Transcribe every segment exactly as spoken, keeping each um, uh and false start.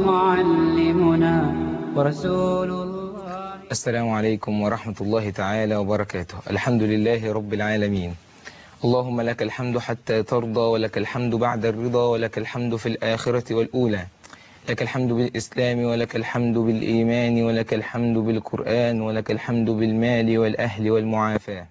معلمنا ورسول الله. السلام عليكم ورحمة الله تعالى وبركاته. الحمد لله رب العالمين. اللهم لك الحمد حتى ترضى، ولك الحمد بعد الرضا، ولك الحمد في الآخرة والأولى. لك الحمد بالإسلام، ولك الحمد بالإيمان، ولك الحمد بالقرآن، ولك الحمد بالمال والأهل والمعافاة.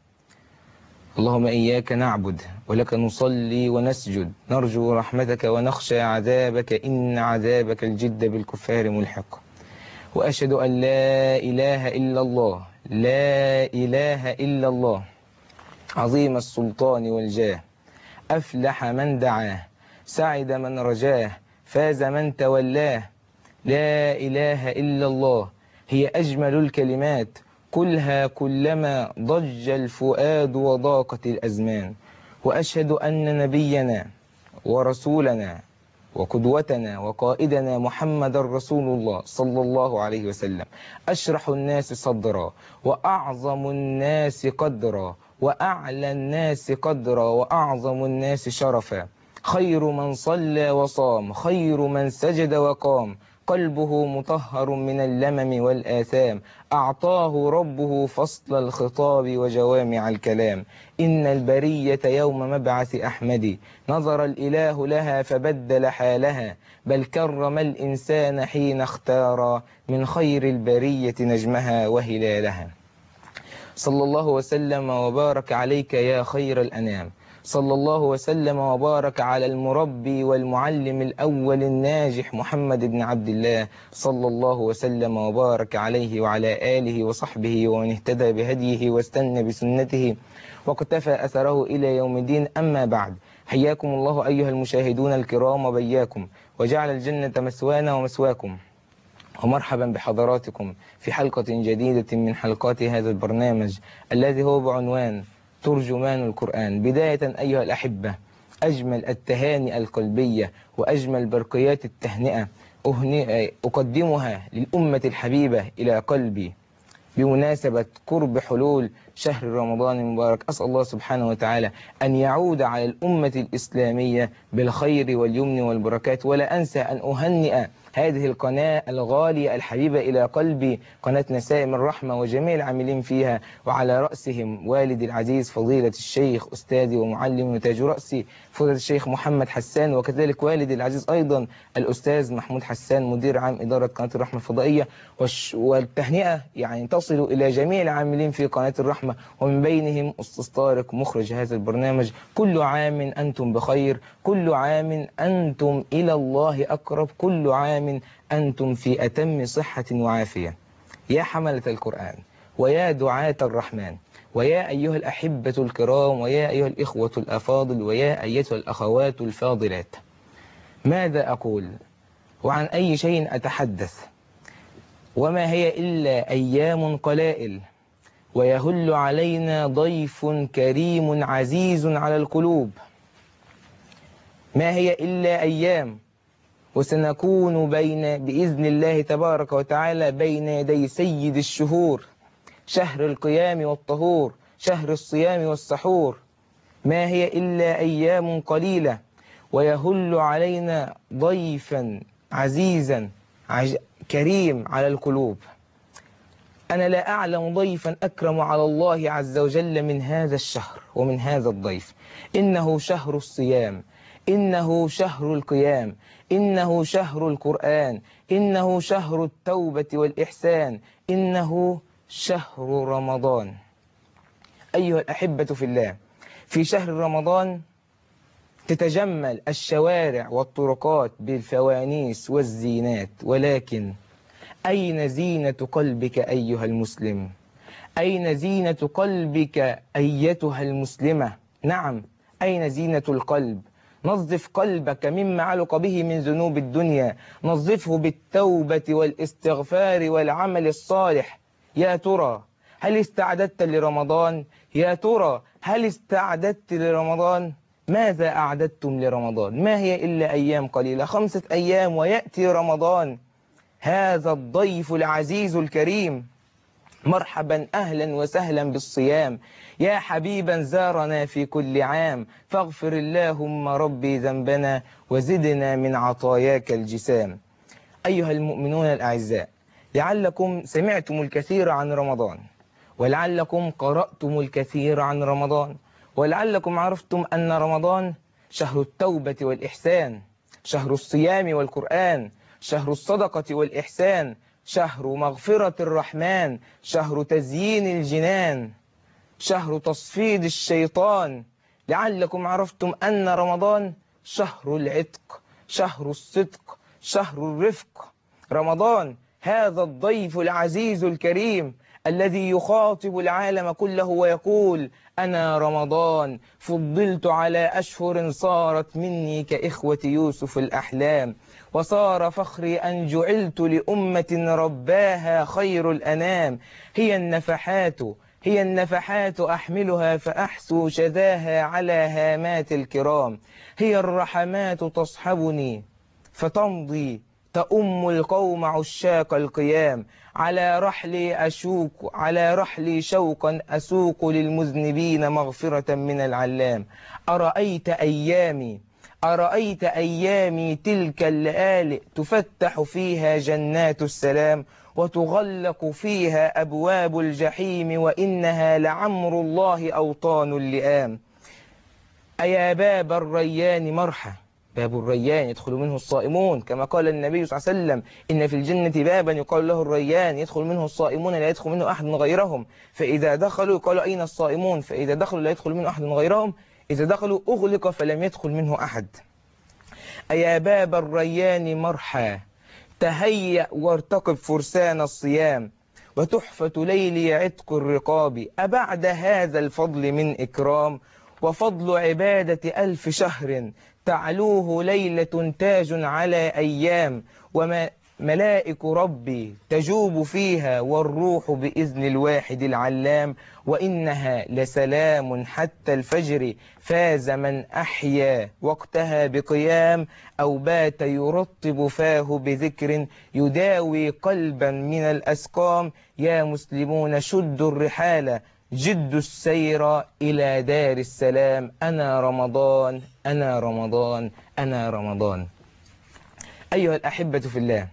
اللهم إياك نعبد ولك نصلي ونسجد، نرجو رحمتك ونخشى عذابك، إن عذابك الجد بالكفار ملحق. وأشهد أن لا إله إلا الله، لا إله إلا الله، عظيم السلطان والجاه، أفلح من دعاه، سعد من رجاه، فاز من تولاه. لا إله إلا الله هي أجمل الكلمات، قلها كلما ضج الفؤاد وضاقت الأزمان. وأشهد أن نبينا ورسولنا وقدوتنا وقائدنا محمد رسول الله صلى الله عليه وسلم أشرح الناس صدرا، وأعظم الناس قدرا، وأعلى الناس قدرا، وأعظم الناس شرفا، خير من صلى وصام، خير من سجد وقام، قلبه مطهر من اللمم والآثام، أعطاه ربه فصل الخطاب وجوامع الكلام. إن البرية يوم مبعث أحمد نظر الإله لها فبدل حالها، بل كرم الإنسان حين اختار من خير البرية نجمها وهلالها. صلى الله وسلم وبارك عليك يا خير الأنام، صلى الله وسلم وبارك على المربي والمعلم الأول الناجح محمد بن عبد الله، صلى الله وسلم وبارك عليه وعلى آله وصحبه ومن اهتدى بهديه واستنى بسنته واقتفى أثره إلى يوم الدين. أما بعد، حياكم الله أيها المشاهدون الكرام وبياكم، وجعل الجنة مسوانا ومسواكم، ومرحبا بحضراتكم في حلقة جديدة من حلقات هذا البرنامج الذي هو بعنوان ترجمان القرآن. بداية أيها الأحبة، أجمل التهاني القلبية وأجمل برقيات التهنئة أقدمها للأمة الحبيبة إلى قلبي بمناسبة قرب حلول شهر رمضان المبارك. أسأل الله سبحانه وتعالى أن يعود على الأمة الإسلامية بالخير واليمن والبركات. ولا أنسى أن أهنئ هذه القناة الغالية الحبيبة إلى قلبي، قناة نسائم الرحمة، وجميع العاملين فيها، وعلى رأسهم والدي العزيز فضيلة الشيخ أستاذي ومعلمي وتاج رأسي فضيلة الشيخ محمد حسان، وكذلك والدي العزيز أيضا الأستاذ محمود حسان مدير عام إدارة قناة الرحمة الفضائية. والتهنئة يعني تصل إلى جميع العاملين في قناة الرحمة، ومن بينهم أستاذ طارق مخرج هذا البرنامج. كل عام أنتم بخير، كل عام أنتم إلى الله أقرب، كل عام أنتم في أتم صحة وعافية. يا حملة القرآن، ويا دعاة الرحمن، ويا أيها الأحبة الكرام، ويا أيها الإخوة الأفاضل، ويا أيتها الأخوات الفاضلات، ماذا أقول وعن أي شيء أتحدث؟ وما هي إلا أيام قلائل، ويهل علينا ضيف كريم عزيز على القلوب. ما هي إلا أيام، وسنكون بين بإذن الله تبارك وتعالى بين يدي سيد الشهور، شهر القيام والطهور، شهر الصيام والسحور. ما هي إلا أيام قليلة، ويهل علينا ضيفا عزيزا عج... كريم على القلوب. أنا لا أعلم ضيفا أكرم على الله عز وجل من هذا الشهر ومن هذا الضيف. إنه شهر الصيام، إنه شهر القيام، إنه شهر القرآن، إنه شهر التوبة والإحسان، إنه شهر رمضان. أيها الأحبة في الله، في شهر رمضان تتجمل الشوارع والطرقات بالفوانيس والزينات، ولكن أين زينة قلبك أيها المسلم؟ أين زينة قلبك أيتها المسلمة؟ نعم، أين زينة القلب؟ نظف قلبك مما علق به من ذنوب الدنيا، نظفه بالتوبة والاستغفار والعمل الصالح. يا ترى هل استعددت لرمضان؟ يا ترى هل استعددت لرمضان؟ ماذا أعددتم لرمضان؟ ما هي إلا أيام قليلة، خمسة أيام ويأتي رمضان، هذا الضيف العزيز الكريم. مرحبا أهلا وسهلا بالصيام، يا حبيبا زارنا في كل عام، فاغفر اللهم ربي ذنبنا وزدنا من عطاياك الجسام. أيها المؤمنون الأعزاء، لعلكم سمعتم الكثير عن رمضان، ولعلكم قرأتم الكثير عن رمضان، ولعلكم عرفتم أن رمضان شهر التوبة والإحسان، شهر الصيام والقرآن، شهر الصدقة والإحسان، شهر مغفرة الرحمن، شهر تزيين الجنان، شهر تصفيد الشيطان. لعلكم عرفتم أن رمضان شهر العتق، شهر الصدق، شهر الرفق. رمضان هذا الضيف العزيز الكريم الذي يخاطب العالم كله ويقول: أنا رمضان فضلت على أشهر صارت مني كإخوة يوسف الأحلام، وصار فخري أن جعلت لأمة رباها خير الأنام. هي النفحات هي النفحات أحملها فأحسو شذاها على هامات الكرام، هي الرحمات تصحبني فتمضي تأم القوم عشاق القيام، على رحلي أشوق على رحلي شوقا أسوق للمذنبين مغفرة من العلام. أرأيت أيامي أرأيت أيامي تلك الليالي تفتح فيها جنات السلام، وتغلق فيها أبواب الجحيم، وإنها لعمر الله أوطان اللئام. أيا باب الريان مرحى، باب الريان يدخل منه الصائمون، كما قال النبي صلى الله عليه وسلم: إن في الجنة بابا يقال له الريان يدخل منه الصائمون لا يدخل منه أحد غيرهم، فإذا دخلوا يقال أين الصائمون، فإذا دخلوا لا يدخل منه أحد غيرهم، إذا دخلوا أغلق فلم يدخل منه أحد. أيا باب الريان مرحى، تهيأ وارتقب فرسان الصيام، وتحفة ليلي عتق الرقاب، أبعد هذا الفضل من إكرام، وفضل عبادة ألف شهر تعلوه ليلة تاج على أيام، وملائك ربي تجوب فيها والروح بإذن الواحد العلام، وإنها لسلام حتى الفجر فاز من أحيا وقتها بقيام، أو بات يرطب فاه بذكر يداوي قلبا من الأسقام. يا مسلمون شدوا الرحال جد السير إلى دار السلام، أنا رمضان أنا رمضان أنا رمضان. أيها الأحبة في الله،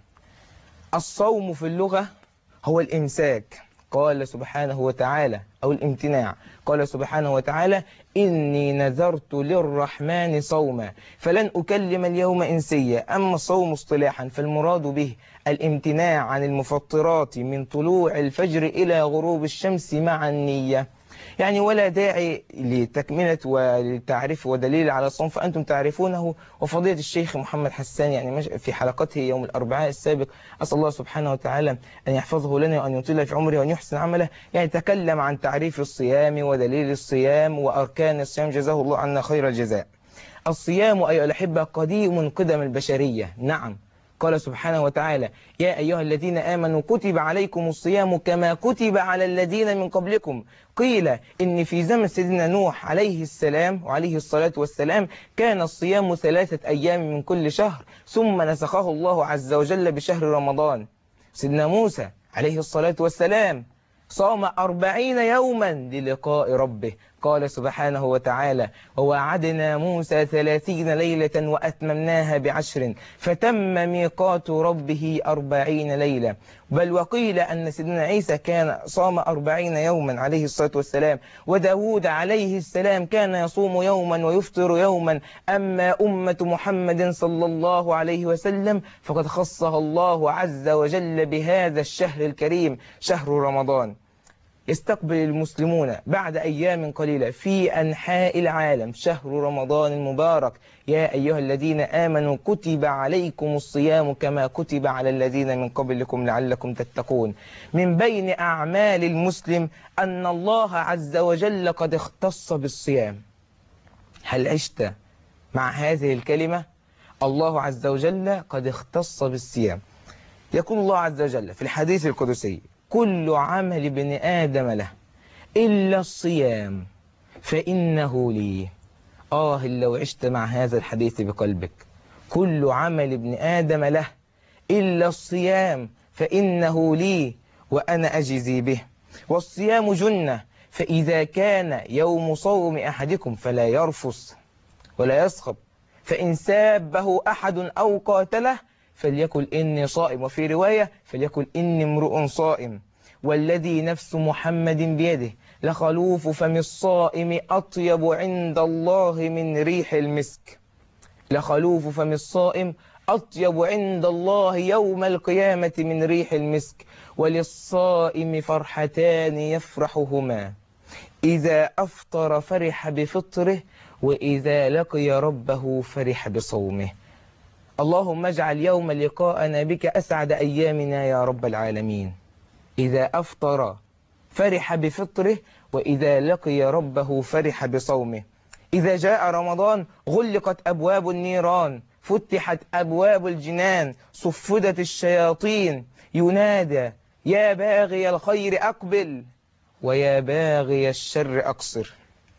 الصوم في اللغة هو الإمساك، قال سبحانه وتعالى، أو الامتناع، قال سبحانه وتعالى: إني نذرت للرحمن صوما فلن أكلم اليوم إنسيا. أما الصوم اصطلاحا فالمراد به الامتناع عن المفطرات من طلوع الفجر إلى غروب الشمس مع النية. يعني ولا داعي لتكملة وللتعريف ودليل على الصوم فأنتم تعرفونه، وفضيلة الشيخ محمد حسان يعني في حلقته يوم الأربعاء السابق، أسأل الله سبحانه وتعالى أن يحفظه لنا وأن يطيل في عمره وأن يحسن عمله، يعني تكلم عن تعريف الصيام ودليل الصيام وأركان الصيام، جزاه الله عنا خير الجزاء. الصيام أيها الأحبة قديم قدم البشرية، نعم، قال سبحانه وتعالى: يا أيها الذين آمنوا كتب عليكم الصيام كما كتب على الذين من قبلكم. قيل إن في زمن سيدنا نوح عليه السلام وعليه الصلاة والسلام كان الصيام ثلاثة أيام من كل شهر، ثم نسخه الله عز وجل بشهر رمضان. سيدنا موسى عليه الصلاة والسلام صام أربعين يوما للقاء ربه، قال سبحانه وتعالى: ووعدنا موسى ثلاثين ليلة وأتممناها بعشر فتم ميقات ربه أربعين ليلة. بل وقيل أن سيدنا عيسى كان صام أربعين يوما عليه الصلاة والسلام، وداود عليه السلام كان يصوم يوما ويفطر يوما. أما أمة محمد صلى الله عليه وسلم فقد خصها الله عز وجل بهذا الشهر الكريم، شهر رمضان. يستقبل المسلمون بعد أيام قليلة في أنحاء العالم شهر رمضان المبارك. يا أيها الذين آمنوا كتب عليكم الصيام كما كتب على الذين من قبلكم لعلكم تتقون. من بين أعمال المسلم أن الله عز وجل قد اختص بالصيام. هل عشت مع هذه الكلمة؟ الله عز وجل قد اختص بالصيام. يقول الله عز وجل في الحديث القدسي: كل عمل ابن آدم له إلا الصيام فإنه لي. آه لو عشت مع هذا الحديث بقلبك. كل عمل ابن آدم له إلا الصيام فإنه لي وأنا أجزي به. والصيام جنة، فإذا كان يوم صوم أحدكم فلا يرفث ولا يصخب، فإن سابه أحد أو قاتله فليقل إني صائم، وفي رواية فليقل إني امرؤ صائم. والذي نفس محمد بيده لخلوف فم الصائم أطيب عند الله من ريح المسك. لخلوف فم الصائم أطيب عند الله يوم القيامة من ريح المسك. وللصائم فرحتان يفرحهما، إذا أفطر فرح بفطره، وإذا لقي ربه فرح بصومه. اللهم اجعل يوم لقاءنا بك أسعد أيامنا يا رب العالمين. إذا أفطر فرح بفطره، وإذا لقي ربه فرح بصومه. إذا جاء رمضان غلقت أبواب النيران، فتحت أبواب الجنان، صفدت الشياطين، ينادى يا باغي الخير أقبل ويا باغي الشر أقصر.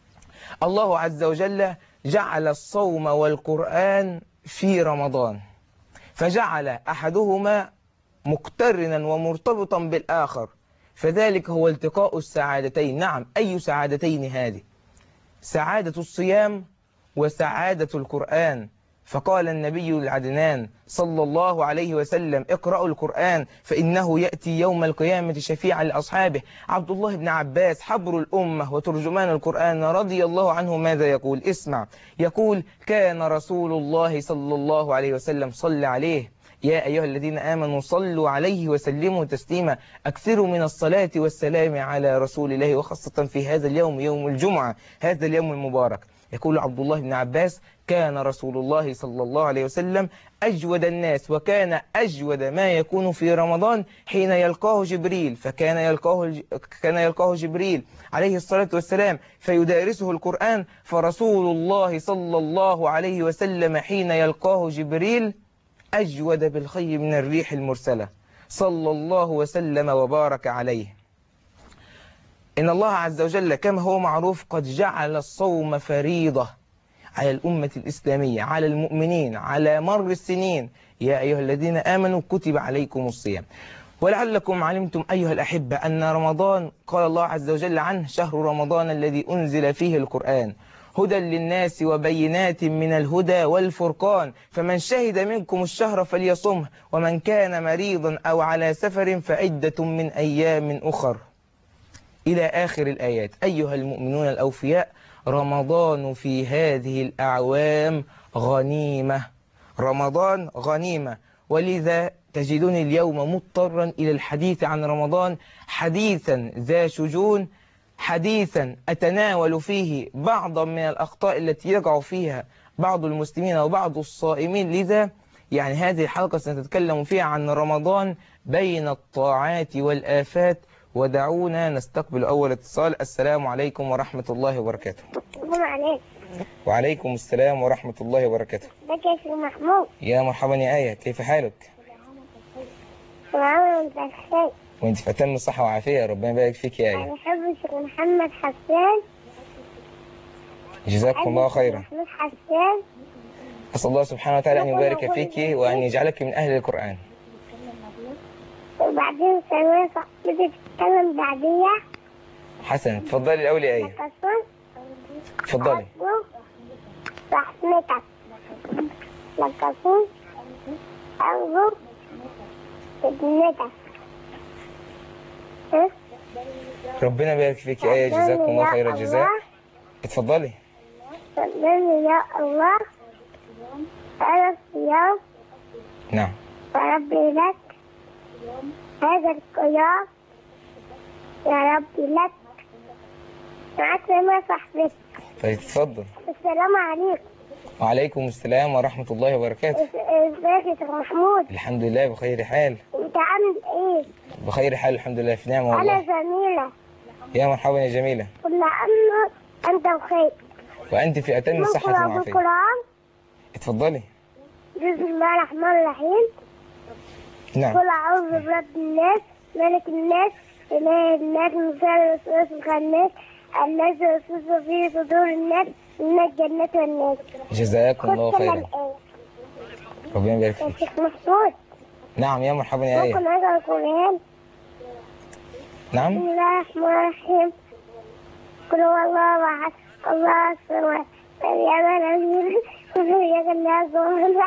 الله عز وجل جعل الصوم والقرآن في رمضان، فجعل أحدهما مقترنا ومرتبطا بالآخر، فذلك هو التقاء السعادتين. نعم، أي سعادتين هذه؟ سعادة الصيام وسعادة القرآن. فقال النبي العدنان صلى الله عليه وسلم اقرأوا القرآن فإنه يأتي يوم القيامة شفيعا لأصحابه. عبد الله بن عباس حبر الأمة وترجمان القرآن رضي الله عنه ماذا يقول؟ اسمع، يقول كان رسول الله صلى الله عليه وسلم صلى عليه يا أيها الذين آمنوا صلوا عليه وسلموا تسليما، أكثروا من الصلاة والسلام على رسول الله، وخاصة في هذا اليوم يوم الجمعة، هذا اليوم المبارك. يقول عبد الله بن عباس كان رسول الله صلى الله عليه وسلم أجود الناس، وكان أجود ما يكون في رمضان حين يلقاه جبريل، فكان يلقاه كان يلقاه جبريل عليه الصلاة والسلام فيدارسه القرآن. فرسول الله صلى الله عليه وسلم حين يلقاه جبريل أجود بالخير من الريح المرسلة، صلى الله وسلم وبارك عليه. إن الله عز وجل كما هو معروف قد جعل الصوم فريضة على الأمة الإسلامية، على المؤمنين على مر السنين. يا أيها الذين آمنوا كتب عليكم الصيام. ولعلكم علمتم أيها الأحبة أن رمضان قال الله عز وجل عنه شهر رمضان الذي أنزل فيه القرآن هدى للناس وبينات من الهدى والفرقان، فمن شهد منكم الشهر فليصمه، ومن كان مريضا أو على سفر فعدة من أيام أخر، إلى آخر الآيات. أيها المؤمنون الأوفياء، رمضان في هذه الأعوام غنيمة، رمضان غنيمة. ولذا تجدني اليوم مضطرا إلى الحديث عن رمضان حديثا ذا شجون، حديثا أتناول فيه بعضا من الأخطاء التي يقع فيها بعض المسلمين وبعض الصائمين. لذا يعني هذه الحلقة سنتكلم فيها عن رمضان بين الطاعات والآفات. ودعونا نستقبل أول اتصال. السلام عليكم ورحمة الله وبركاته. السلام عليكم. وعليكم السلام ورحمة الله وبركاته. ازيك يا شيخ محمود؟ يا مرحبا يا آية، كيف حالك؟ تمام، انت بخير؟ وانت في أتم الصحة والعافية، ربنا يبارك فيك يا آية. انا بحب الشيخ محمد حسان. جزاكم الله خيرا. محمود حسان. أسأل الله سبحانه وتعالى أن يبارك فيك وأن يجعلك من أهل القرآن. وبعدين ثانوية صاحبتي تتكلم بعديها. حسن، تفضلي الأول يا آية. لكسون. تفضلي. رحمتك. لكسون. أرجو خدمتك. ها؟ ربنا يبارك فيك يا آية، جزاكم الله خير الجزاء. اتفضلي. صدقني يا الله، أنا الصيام. نعم. وربي لك هذا القيام، يا ربي لك. معاك ما صاحبتك. طيب تفضل. السلام عليكم. وعليكم السلام ورحمة الله وبركاته. ازيك يا شيخ محمود؟ الحمد لله بخير حال. انت عامل ايه؟ بخير حال الحمد لله، في نعمة والله. انا جميلة. يا مرحبا يا جميلة. كل عام انت بخير. وأنت في أتم الصحة والعافية. بالقرآن. اتفضلي. بسم الله الرحمن الرحيم. نعم. قل أعوذ برب الناس، ملك الناس، إله الناس، من شر الوسواس الخناس، الذي يوسوس في صدور الناس من الجنة والناس. جزاكم الله خيرا. ربنا يبارك فيك. يا شيخ محمود. نعم يا مرحبا يا آية. ممكن أقرأ القرآن؟ نعم. بسم الله الرحمن الرحيم. قل هو الله أحد الله الصمد لم يلد ولم يولد ولم يكن له كفوا أحد.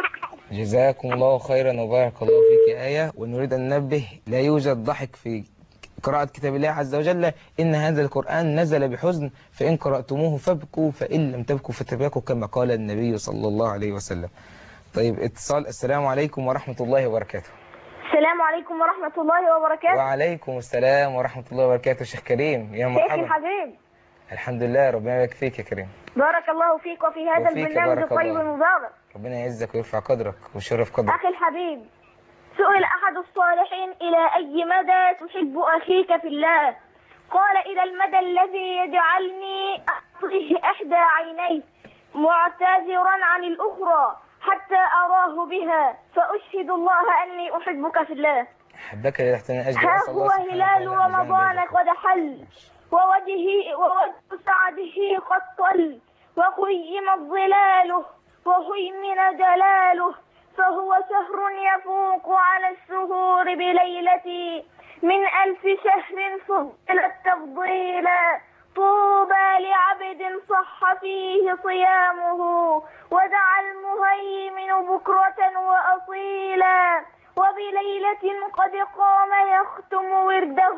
جزاكم الله خيرا وبارك الله فيك يا آية. ونريد أن ننبه لا يوجد ضحك في قراءة كتاب الله عز وجل، إن هذا القرآن نزل بحزن، فإن قرأتموه فابكوا، فإن لم تبكوا فتبكوا، كما قال النبي صلى الله عليه وسلم. طيب اتصال. السلام عليكم ورحمة الله وبركاته. السلام عليكم ورحمة الله وبركاته. وعليكم السلام ورحمة الله وبركاته. شيخ كريم يا مرحبا. شيخي الحبيب. الحمد لله، ربنا يبارك فيك يا كريم. بارك الله فيك وفي هذا وفيك البرنامج بارك الطيب الله. المبارك. ربنا يعزك ويرفع قدرك ويشرف قدرك. أخي الحبيب، سئل أحد الصالحين: إلى أي مدى تحب أخيك في الله؟ قال: إلى المدى الذي يجعلني أعطيه إحدى عينيه معتذرا عن الأخرى حتى أراه بها، فأشهد الله أني أحبك في الله. أحبك لتحتني أجل. ها هو هلال رمضان قد حل، ووجهه ووجه سعده قد طل، وقيمت ظلاله وهيمن جلاله، فهو شهر يفوق على الشهور بليلة من ألف شهر فضلت تفضيلا. طوبى لعبد صح فيه صيامه، ودعا المهيمن بكرة وأصيلا، وبليلة قد قام يختم ورده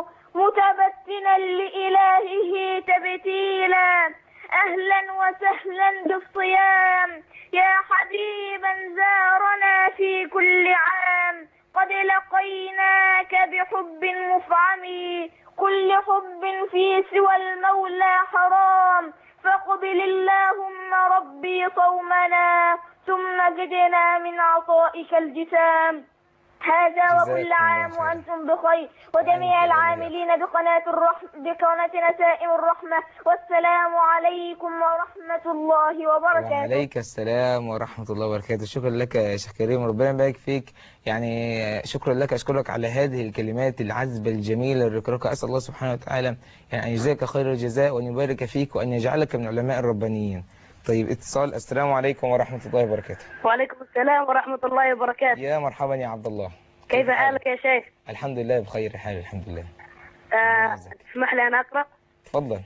متبتلا لإلهه تبتيلا. أهلا وسهلا بالصيام يا حبيبا زارنا في كل عام، قد لقيناك بحب مفعم، كل حب في سوى المولى حرام، فاقبل اللهم ربي صومنا ثم زدنا من عطائك الجسام. هذا وكل عام وأنتم بخير، وجميع العاملين بقناة الرحمة بقناة نسائم الرحمة، والسلام عليكم ورحمة الله وبركاته. وعليك السلام ورحمة الله وبركاته. شكرا لك يا شيخ كريم، ربنا يبارك فيك. يعني شكرا لك، أشكرك على هذه الكلمات العذبة الجميلة الرقراقة. أسأل الله سبحانه وتعالى يعني أن يجزاك خير الجزاء وأن يبارك فيك وأن يجعلك من علماء الربانيين. طيب اتصال. السلام عليكم ورحمة الله وبركاته. وعليكم السلام ورحمة الله وبركاته. يا مرحبا يا عبد الله. كيف حالك يا شيخ؟ الحمد لله بخير حال الحمد لله. آه، تسمح لي أن أقرأ؟ تفضل.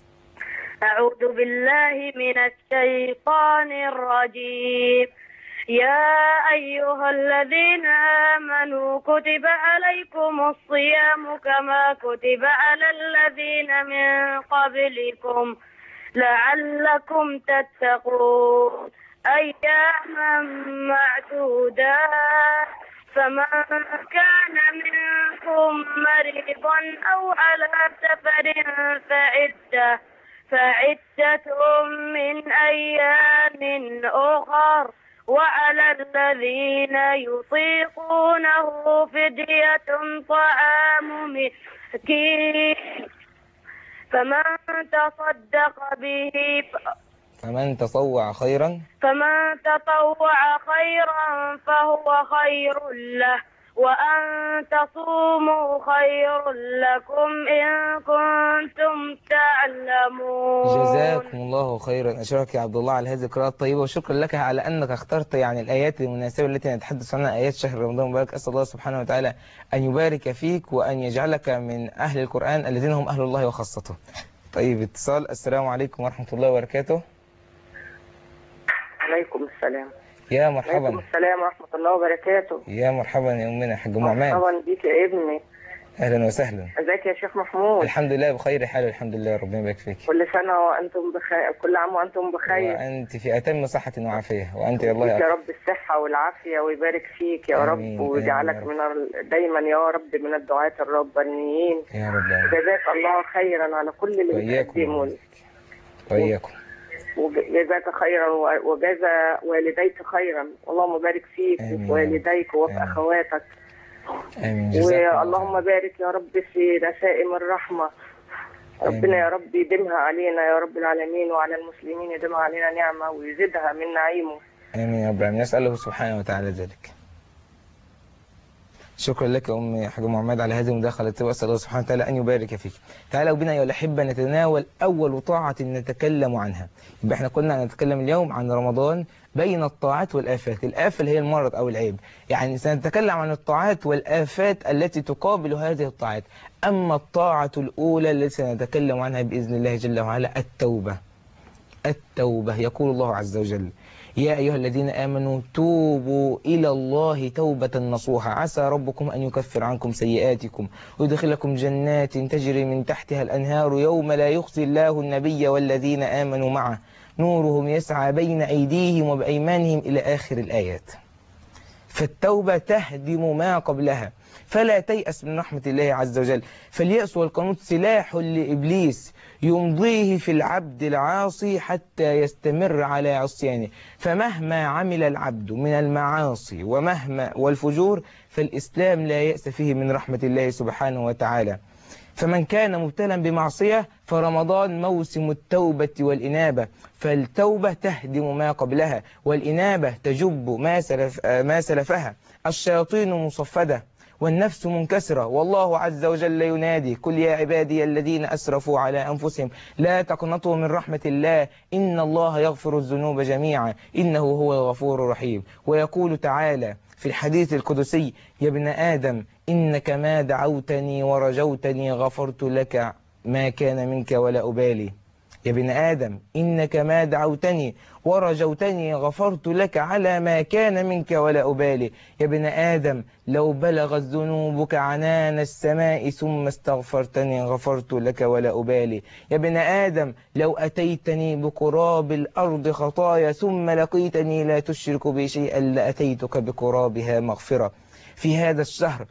أعوذ بالله من الشيطان الرجيم. يا أيها الذين آمنوا كتب عليكم الصيام كما كتب على الذين من قبلكم لعلكم تتقون أياما معدودات، فمن كان منكم مريضا أو على سفر فعدة فعدة من أيام أخر، وعلى الذين يطيقونه فدية طعام مسكين، فمن تصدق به فمن تطوع خيرا فمن تطوع خيرا فهو خير له، وأن تصوموا خير لكم إن كنتم تعلمون. جزاكم الله خيرا. أشكرك يا عبد الله على هذه القراءة الطيبة، وشكرا لك على أنك اخترت يعني الآيات المناسبة التي نتحدث عنها، آيات شهر رمضان المبارك. أسأل الله سبحانه وتعالى أن يبارك فيك وأن يجعلك من أهل القرآن الذين هم أهل الله وخاصته. طيب اتصال. السلام عليكم ورحمة الله وبركاته. عليكم السلام. يا مرحبا. عليكم السلام ورحمة الله وبركاته. يا مرحبا يا أمنا حاج أم عماد. مرحبا بيك يا ابني. أهلا وسهلا. ازيك يا شيخ محمود؟ الحمد لله بخير حال الحمد لله، ربنا يبارك فيك. كل سنة وأنتم بخير، كل عام وأنتم بخير. وأنت في أتم صحة وعافية، وأنت يا الله يا رب الصحة والعافية ويبارك فيك يا رب، ويجعلك من دايما يا رب من الدعاة الربانيين يا رب. جزاك الله خيرا على كل اللي بتقدمه. وإياكم. وجزاك خيرا وجزا والديك خيرا، اللهم بارك فيك وفي والديك وفي أخواتك. آمين. واللهم بارك يا رب في نسائم الرحمة، ربنا يا رب يديمها علينا يا رب العالمين، وعلى المسلمين يديمها علينا نعمة ويزيدها من نعيمه. آمين يا رب العالمين. نسأله سبحانه وتعالى ذلك. شكرا لك يا أم حاج محمد على هذه المداخلة، وأسأل الله سبحانه وتعالى أن يبارك فيك. تعالوا بنا أيها الأحبة نتناول أول طاعة نتكلم عنها. يبقى احنا كنا نتكلم اليوم عن رمضان بين الطاعات والآفات. الآفة اللي هي المرض أو العيب، يعني سنتكلم عن الطاعات والآفات التي تقابل هذه الطاعات. أما الطاعة الأولى التي سنتكلم عنها بإذن الله جل وعلا التوبة. التوبة. يقول الله عز وجل: يا أيها الذين آمنوا توبوا إلى الله توبة نصوحا عسى ربكم أن يكفر عنكم سيئاتكم ويدخلكم جنات تجري من تحتها الأنهار يوم لا يخزي الله النبي والذين آمنوا معه نورهم يسعى بين أيديهم وبأيمانهم إلى آخر الآيات. فالتوبة تهدم ما قبلها، فلا تيأس من رحمة الله عز وجل. فاليأس والقنوط سلاح لإبليس يمضيه في العبد العاصي حتى يستمر على عصيانه. فمهما عمل العبد من المعاصي ومهما والفجور فالإسلام لا يأس فيه من رحمة الله سبحانه وتعالى. فمن كان مبتلا بمعصية فرمضان موسم التوبة والإنابة، فالتوبة تهدم ما قبلها والإنابة تجب ما سلف ما سلفها. الشياطين مصفدة والنفس منكسرة، والله عز وجل ينادي قل يا عبادي الذين أسرفوا على أنفسهم لا تقنطوا من رحمة الله إن الله يغفر الذنوب جميعا إنه هو الغفور الرحيم. ويقول تعالى في الحديث القدسي يا ابن آدم إنك ما دعوتني ورجوتني غفرت لك ما كان منك ولا أبالي. يا ابن آدم إنك ما دعوتني ورجوتني غفرت لك على ما كان منك ولا أبالي. يا ابن آدم لو بلغت ذنوبك عنان السماء ثم استغفرتني غفرت لك ولا أبالي. يا ابن آدم لو أتيتني بقراب الأرض خطايا ثم لقيتني لا تشرك بي شيئا لأتيتك بقرابها مغفرة. في هذا الشهر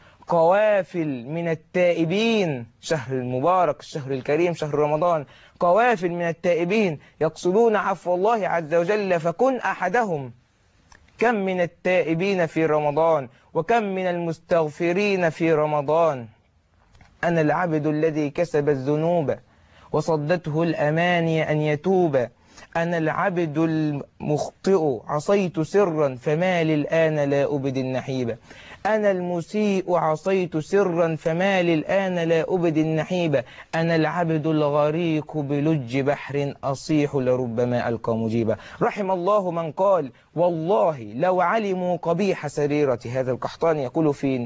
قوافل من التائبين، شهر المبارك الشهر الكريم شهر رمضان، قوافل من التائبين يقصدون عفو الله عز وجل فكن أحدهم. كم من التائبين في رمضان وكم من المستغفرين في رمضان. أنا العبد الذي كسب الذنوب وصدته الأماني أن يتوب. أنا العبد المخطئ عصيت سرا فما لي الآن لا أبد النحيب. أنا المسيء عصيت سرا فما لي الآن لا أبد النحيب. أنا العبد الغريق بلج بحر أصيح لربما ألقى مجيبا. رحم الله من قال والله لو علموا قبيح سريرتي. هذا القحطاني يقول في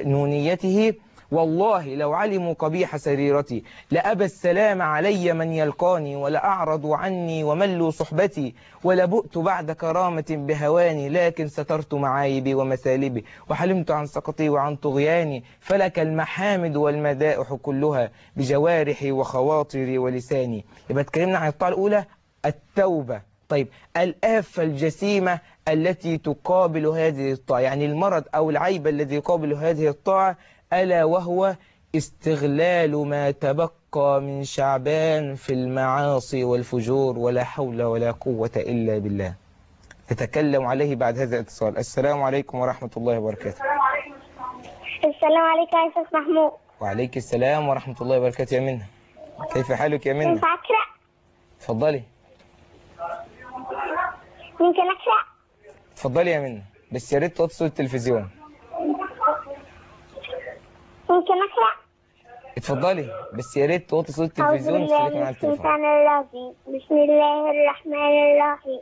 نونيته والله لو علموا قبيح سريرتي لأبى السلام علي من يلقاني ولأعرضوا عني وملوا صحبتي ولبؤت بعد كرامة بهواني لكن سترت معايبي ومثالبي وحلمت عن سقطي وعن طغياني فلك المحامد والمدائح كلها بجوارحي وخواطري ولساني. يبقى اتكلمنا عن الطاعة الأولى التوبة. طيب الآفة الجسيمة التي تقابل هذه الطاعة، يعني المرض أو العيب الذي يقابل هذه الطاعة، ألا وهو استغلال ما تبقى من شعبان في المعاصي والفجور ولا حول ولا قوة إلا بالله. نتكلم عليه بعد هذا الاتصال. السلام عليكم ورحمة الله وبركاته. السلام عليكم يا أستاذ محمود. وعليك السلام ورحمة الله وبركاته يا منى. كيف حالك يا منى؟ ينفع أقرأ؟ اتفضلي. ممكن أقرأ؟ اتفضلي يا منى بس يا ريت توطي صوت التلفزيون. ممكن أقرأ؟ اتفضلي بس يا ريت توطي صوت أعوذ التلفزيون بالله وخليكي من مع التليفون. الشيطان الرجيم. بسم الله الرحمن الرحيم.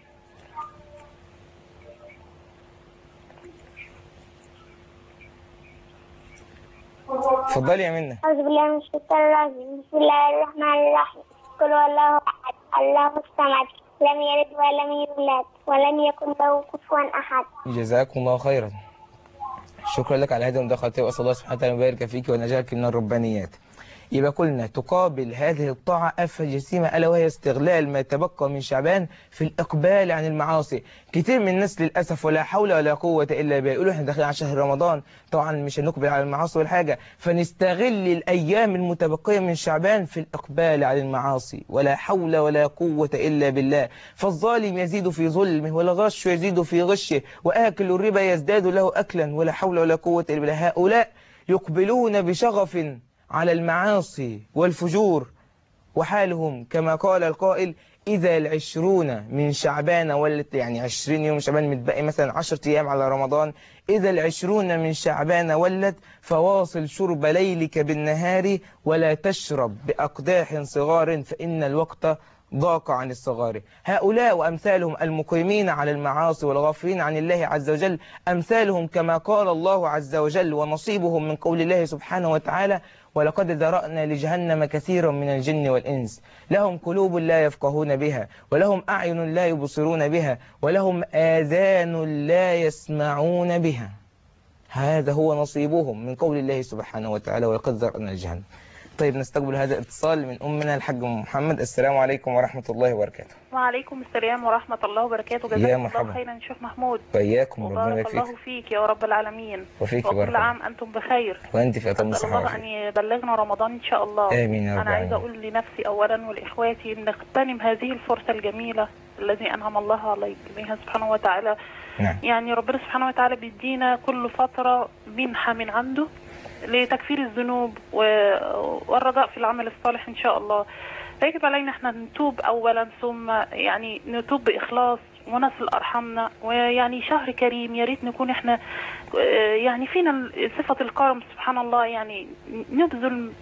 اتفضلي يا منى. أعوذ بالله من الشيطان الرجيم. بسم الله الرحمن الرحيم. قل هو الله أحد الله الصمد لم يلد ولم يولد ولم يكن له كفوا أحد. جزاكم الله خيرا. شكرا لك على هذه المداخلة وأسأل الله سبحانه وتعالى يبارك فيك ونجعلك من الربانيات. يبقى قلنا تقابل هذه الطاعة آفة جسيمة ألا وهي استغلال ما تبقى من شعبان في الإقبال عن المعاصي. كتير من الناس للأسف ولا حول ولا قوة إلا بالله يقولوا احنا داخلين على شهر رمضان طبعا مش هنقبل على المعاصي ولا حاجة، فنستغل الأيام المتبقية من شعبان في الإقبال على المعاصي ولا حول ولا قوة إلا بالله. فالظالم يزيد في ظلمه والغش يزيد في غشه وآكل الربا يزداد له أكلا ولا حول ولا قوة إلا بالله. هؤلاء يقبلون بشغف على المعاصي والفجور وحالهم كما قال القائل إذا العشرون من شعبان ولت، يعني عشرين يوم شعبان متبقي مثلا عشرة أيام على رمضان، إذا العشرون من شعبان ولت فواصل شرب ليلك بالنهار ولا تشرب بأقداح صغار فإن الوقت ضاق عن الصغار. هؤلاء وأمثالهم المقيمين على المعاصي والغافلين عن الله عز وجل أمثالهم كما قال الله عز وجل ونصيبهم من قول الله سبحانه وتعالى ولقد ذرأنا لجهنم كثيرا من الجن والإنس لهم قلوب لا يفقهون بها ولهم أعين لا يبصرون بها ولهم آذان لا يسمعون بها. هذا هو نصيبهم من قول الله سبحانه وتعالى ولقد ذرأنا لجهنم. طيب نستقبل هذا الاتصال من أمنا الحاج محمد. السلام عليكم ورحمة الله وبركاته. وعليكم السلام ورحمة الله وبركاته. يا جزاكم مرحبا. الله خيرا شيخ محمود. وإياكم ربنا وبارك يبارك فيك. الله فيك يا رب العالمين. وفيك وكل بارك عام أنتم بخير. وأنت في أتم الصحة الله أن يبلغنا رمضان إن شاء الله. آمين يا رب أنا عايزة العالمين. أقول لنفسي أولا ولإخواتي أن نغتنم هذه الفرصة الجميلة الذي أنعم الله علينا بها سبحانه وتعالى. نعم. يعني ربنا سبحانه وتعالى بيدينا كل فترة منحة من عنده لتكفير الذنوب والرجاء في العمل الصالح إن شاء الله. فيجب علينا احنا نتوب أولا ثم يعني نتوب بإخلاص ونصل أرحامنا. ويعني شهر كريم يا ريت نكون احنا يعني فينا صفة الكرم سبحان الله، يعني نبذل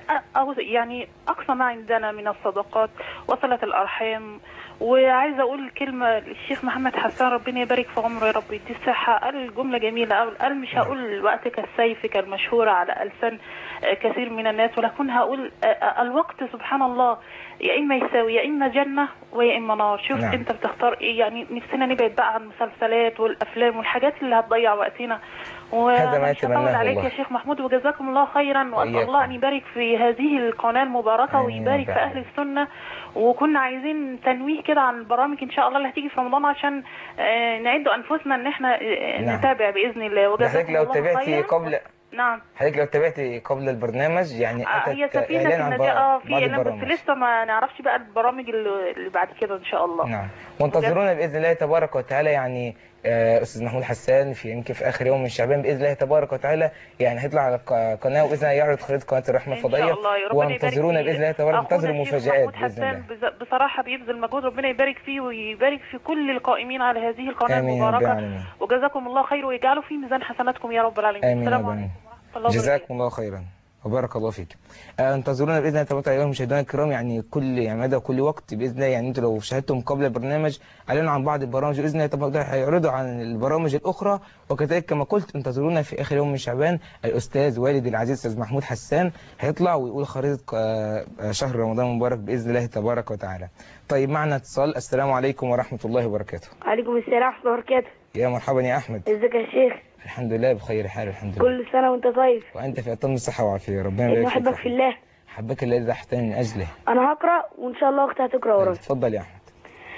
أو يعني أقصى ما عندنا من الصدقات وصلة الأرحام. وعايزة أقول كلمة للشيخ محمد حسان ربنا يبارك في عمره يا رب يديه الصحة. قال جملة جميلة قال, قال مش هقول وقت كالسيف كالمشهورة على ألسان كثير من الناس ولكن هقول الوقت سبحان الله يا إما يساوي يا إما جنة ويا إما نار. شوف نعم. أنت بتختار إيه. يعني نفسنا نبعد بقى عن المسلسلات والأفلام والحاجات اللي هتضيع وقتنا. هذا ما يتمناه عليك الله. يا شيخ محمود وجزاكم الله خيرا وأسأل الله أن يبارك في هذه القناة المباركة ويبارك في أهل السنة. وكنا عايزين تنويه كده عن البرامج إن شاء الله اللي هتيجي في رمضان عشان نعد أنفسنا إن احنا نعم. نتابع بإذن الله. وجزاكم لو الله تابعتي خيرا. قبل نعم حضرتك لو تابعتي قبل البرنامج يعني هي سفينة في النادي اه في اعلان بس لسه ما نعرفش بقى البرامج اللي بعد كده ان شاء الله. نعم وانتظرونا باذن الله تبارك وتعالى. يعني آه استاذ محمود حسان في يمكن في اخر يوم من شعبان باذن الله تبارك وتعالى يعني هيطلع على القناه باذن الله يعرض خريطه قناه الرحمه الفضائيه. وانتظرونا باذن الله تبارك انتظروا مفاجآت باذن الله. بصراحه بيبذل مجهود ربنا يبارك فيه ويبارك في كل القائمين على هذه القناه المباركه. وجزاكم الله خير ويجعله في ميزان حسناتكم يا رب العالمين. السلام عليكم. جزاكم الله خيرا وبارك الله فيك. انتظرونا باذن الله تبارك وتعالى مشاهدينا الكرام. يعني كل يعني مدى كل وقت باذن الله. يعني انتوا لو شاهدتم قبل البرنامج اعلنوا عن بعض البرامج باذن الله تبارك وتعالى هيعرضوا عن البرامج الاخرى. وكذلك كما قلت انتظرونا في اخر يوم من شعبان الاستاذ والدي العزيز استاذ محمود حسان هيطلع ويقول خريطه شهر رمضان المبارك باذن الله تبارك وتعالى. طيب معنا اتصال. السلام عليكم ورحمه الله وبركاته. وعليكم السلام ورحمه الله وبركاته. يا مرحبا يا احمد. ازيك يا شيخ؟ الحمد لله بخير حال الحمد لله. كل سنة وانت طيب. وانت في اتم الصحة والعافية ربنا يبارك فيك. احبك في الله. حبك الذي احتني من اجله. انا هقرأ وان شاء الله اختي هتقرأ ورايا. اتفضل يا احمد.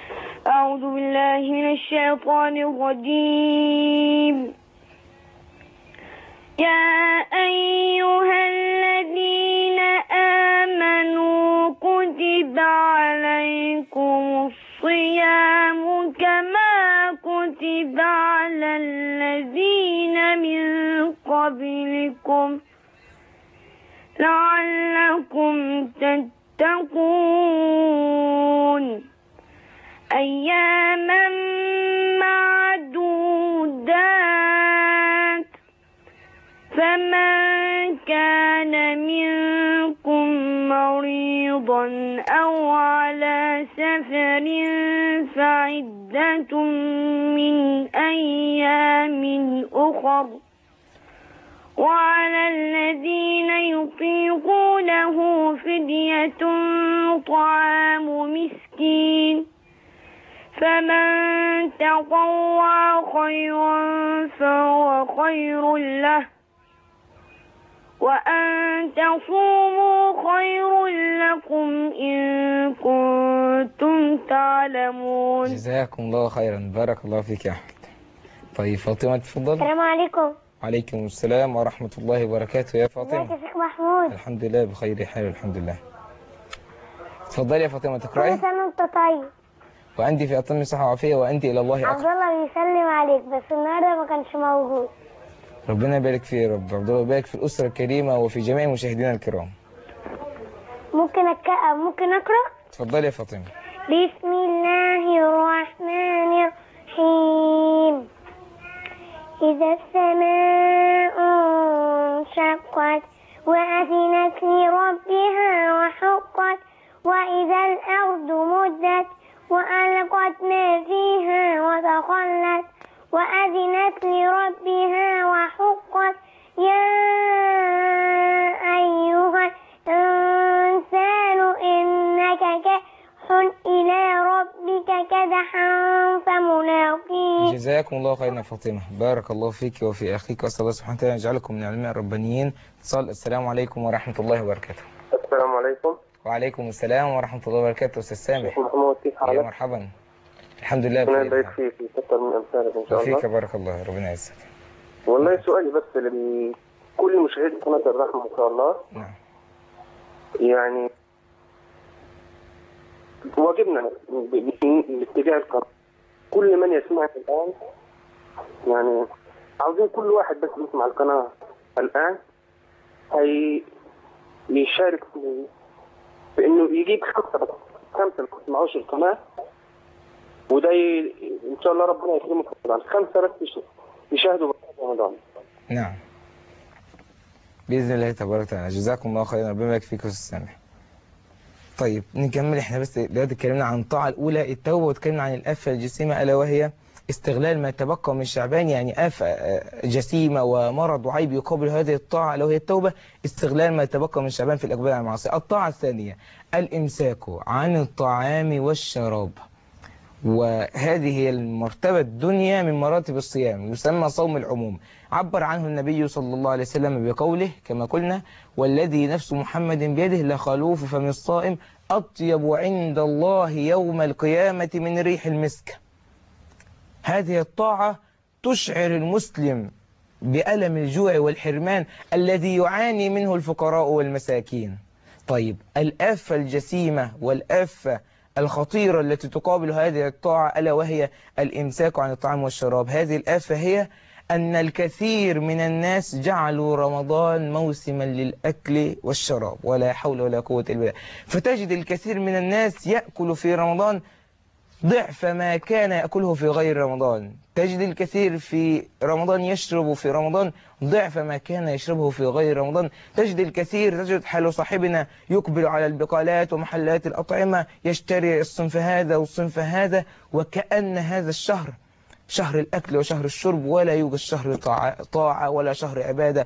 اعوذ بالله من الشيطان الرجيم. يا ايها الذين امنوا كتب عليكم الصيام كما كتب على الذين من قبلكم لعلكم تتقون أياما معدودات فمن كان منكم مريضا أو على سفر فعدة من أيام أخر وعلى الذين يطيقونه فدية طعام مسكين فمن تطوع خيرا فهو خير له وأن تصوموا خير لكم إن كنتم تعلمون. جزاكم الله خيرا بارك الله فيك يا أحمد. طيب فاطمة تفضل. السلام عليكم. وعليكم السلام ورحمة الله وبركاته يا فاطمة. ازيك يا شيخ محمود؟ الحمد لله بخير حال الحمد لله. تفضلي يا فاطمة تقرأي. كل سنة وانت طيب. وأنت في أتم الصحة والعافية وأنت إلى الله أقرب. عبد الله بيسلم عليك بس النهارده ما كانش موجود. ربنا يبارك فيه يا رب. عبد الله يبارك في الأسرة الكريمة وفي جميع مشاهدينا الكرام. ممكن أك... ممكن أقرأ؟ تفضلي يا فاطمة. بسم الله الرحمن الرحيم. إذا السماء انشقت وأذنت لربها وحقت وإذا الأرض مدت وألقت ما فيها وتخلت وأذنت لربها وحقت يا أيها الإنسان إنك كدح إلى ربك كدحا فملاقيه. جزاكم الله خيرا يا فاطمة، بارك الله فيك وفي أخيك، وأسأل الله سبحانه وتعالى يجعلكم من العلماء الربانيين. اتصال. السلام عليكم ورحمة الله وبركاته. السلام عليكم. وعليكم السلام ورحمة الله وبركاته. أستاذ سامح محمود، كيف حالك؟ يا مرحبا. الحمد لله ربنا بخير. يبارك فيك ويكثر من امثالك ان شاء الله. وفيك بارك الله، ربنا يعزك. والله سؤالي بس لكل مشاهدي قناة الرحمة ان شاء الله. نعم. يعني واجبنا باتجاه القرآن، كل من يسمعك الآن يعني عاوزين كل واحد بس يسمع القناة الآن هي يشارك في, في انه يجيب خمسة خمسة ما يسمعوش القناة، وده ي... ان شاء الله ربنا يكرمك في رمضان، خمسة بس يشاهدوا رمضان. نعم بإذن الله تبارك وتعالى. جزاكم الله خيرا، ربنا يبارك فيك يا أستاذ سامح. طيب نكمل. احنا بس دلوقتي اتكلمنا عن الطاعة الأولى التوبة، واتكلمنا عن الآفة الجسيمة ألا وهي استغلال ما تبقى من شعبان. يعني آفة جسيمة ومرض وعيب يقابل هذه الطاعة ألا وهي التوبة، استغلال ما تبقى من شعبان في الإقبال على المعاصي. الطاعة الثانية الإمساك عن الطعام والشراب، وهذه هي المرتبة الدنيا من مراتب الصيام، يسمى صوم العموم. عبر عنه النبي صلى الله عليه وسلم بقوله كما قلنا: والذي نفس محمد بيده لخلوف فم الصائم أطيب عند الله يوم القيامة من ريح المسك. هذه الطاعة تشعر المسلم بألم الجوع والحرمان الذي يعاني منه الفقراء والمساكين. طيب الآفة الجسيمة والآفة الخطيرة التي تقابل هذه الطاعة ألا وهي الإمساك عن الطعام والشراب. هذه الآفة هي أن الكثير من الناس جعلوا رمضان موسما للأكل والشراب، ولا حول ولا قوة إلا بالله. فتجد الكثير من الناس يأكل في رمضان ضعف ما كان يأكله في غير رمضان، تجد الكثير في رمضان يشرب في رمضان ضعف ما كان يشربه في غير رمضان، تجد الكثير تجد حال صاحبنا يقبل على البقالات ومحلات الأطعمة يشتري الصنف هذا والصنف هذا، وكأن هذا الشهر شهر الأكل وشهر الشرب، ولا يوجد شهر طاعة ولا شهر عبادة،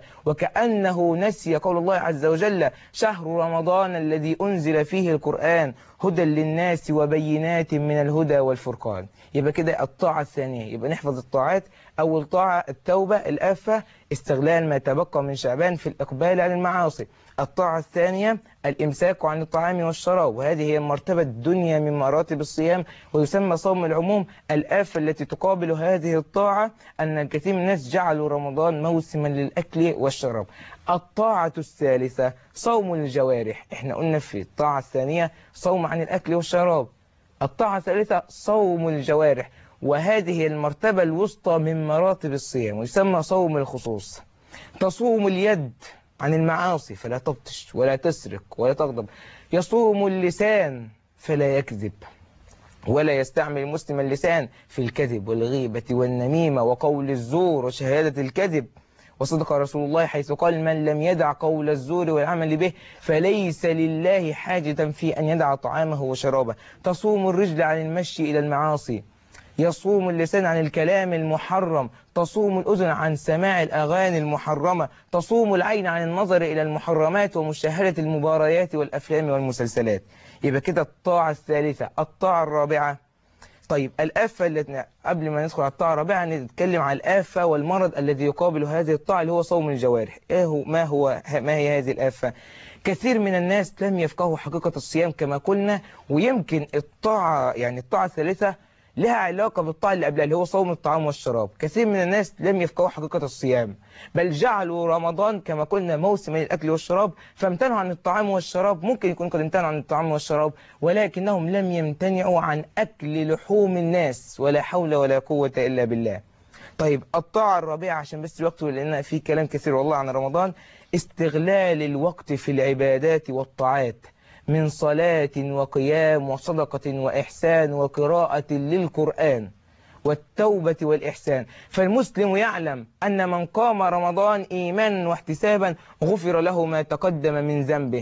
وكأنه نسي قول الله عز وجل: شهر رمضان الذي أنزل فيه القرآن هدى للناس وبينات من الهدى والفرقان. يبقى كده الطاعة الثانية، يبقى نحفظ الطاعات. أول طاعة التوبة الآفة استغلال ما تبقى من شعبان في الإقبال على المعاصي. الطاعة الثانية الإمساك عن الطعام والشراب، وهذه هي مرتبة الدنيا من مراتب الصيام، ويسمى صوم العموم. الآفة التي تقابل هذه الطاعة أن الكثير من الناس جعلوا رمضان موسما للأكل والشراب. الطاعة الثالثة صوم الجوارح. احنا قلنا في الطاعة الثانية صوم عن الأكل والشراب، الطاعة الثالثة صوم الجوارح، وهذه المرتبة الوسطى من مراتب الصيام، ويسمى صوم الخصوص. تصوم اليد عن المعاصي فلا تبطش ولا تسرق ولا تغضب، يصوم اللسان فلا يكذب، ولا يستعمل المسلم اللسان في الكذب والغيبة والنميمة وقول الزور وشهادة الكذب. وصدق رسول الله حيث قال: من لم يدع قول الزور والعمل به فليس لله حاجة في أن يدع طعامه وشرابه. تصوم الرجل عن المشي إلى المعاصي، يصوم اللسان عن الكلام المحرم، تصوم الأذن عن سماع الأغاني المحرمة، تصوم العين عن النظر إلى المحرمات ومشاهدة المباريات والأفلام والمسلسلات. يبقى كده الطاعة الثالثة. الطاعة الرابعة، طيب الآفة التي قبل ما ندخل على الطاعة الرابعة نتكلم عن الآفة والمرض الذي يقابل هذه الطاعة اللي هو صوم الجوارح. إيه هو ما هو ما هي هذه الآفة؟ كثير من الناس لم يفقهوا حقيقة الصيام كما قلنا، ويمكن الطاعة يعني الطاعة الثالثة لها علاقة بالطاعة اللي قبلها اللي هو صوم الطعام والشراب. كثير من الناس لم يفقهوا حقيقة الصيام، بل جعلوا رمضان كما قلنا موسم للأكل والشراب، فامتنعوا عن الطعام والشراب. ممكن يكون قد امتنعوا عن الطعام والشراب، ولكنهم لم يمتنعوا عن أكل لحوم الناس، ولا حول ولا قوة إلا بالله. طيب الطاعة الرابعة عشان بس الوقت لأن في كلام كثير والله عن رمضان، استغلال الوقت في العبادات والطاعات من صلاة وقيام وصدقة وإحسان وقراءة للقرآن والتوبة والإحسان. فالمسلم يعلم أن من قام رمضان إيمانا واحتسابا غفر له ما تقدم من ذنبه.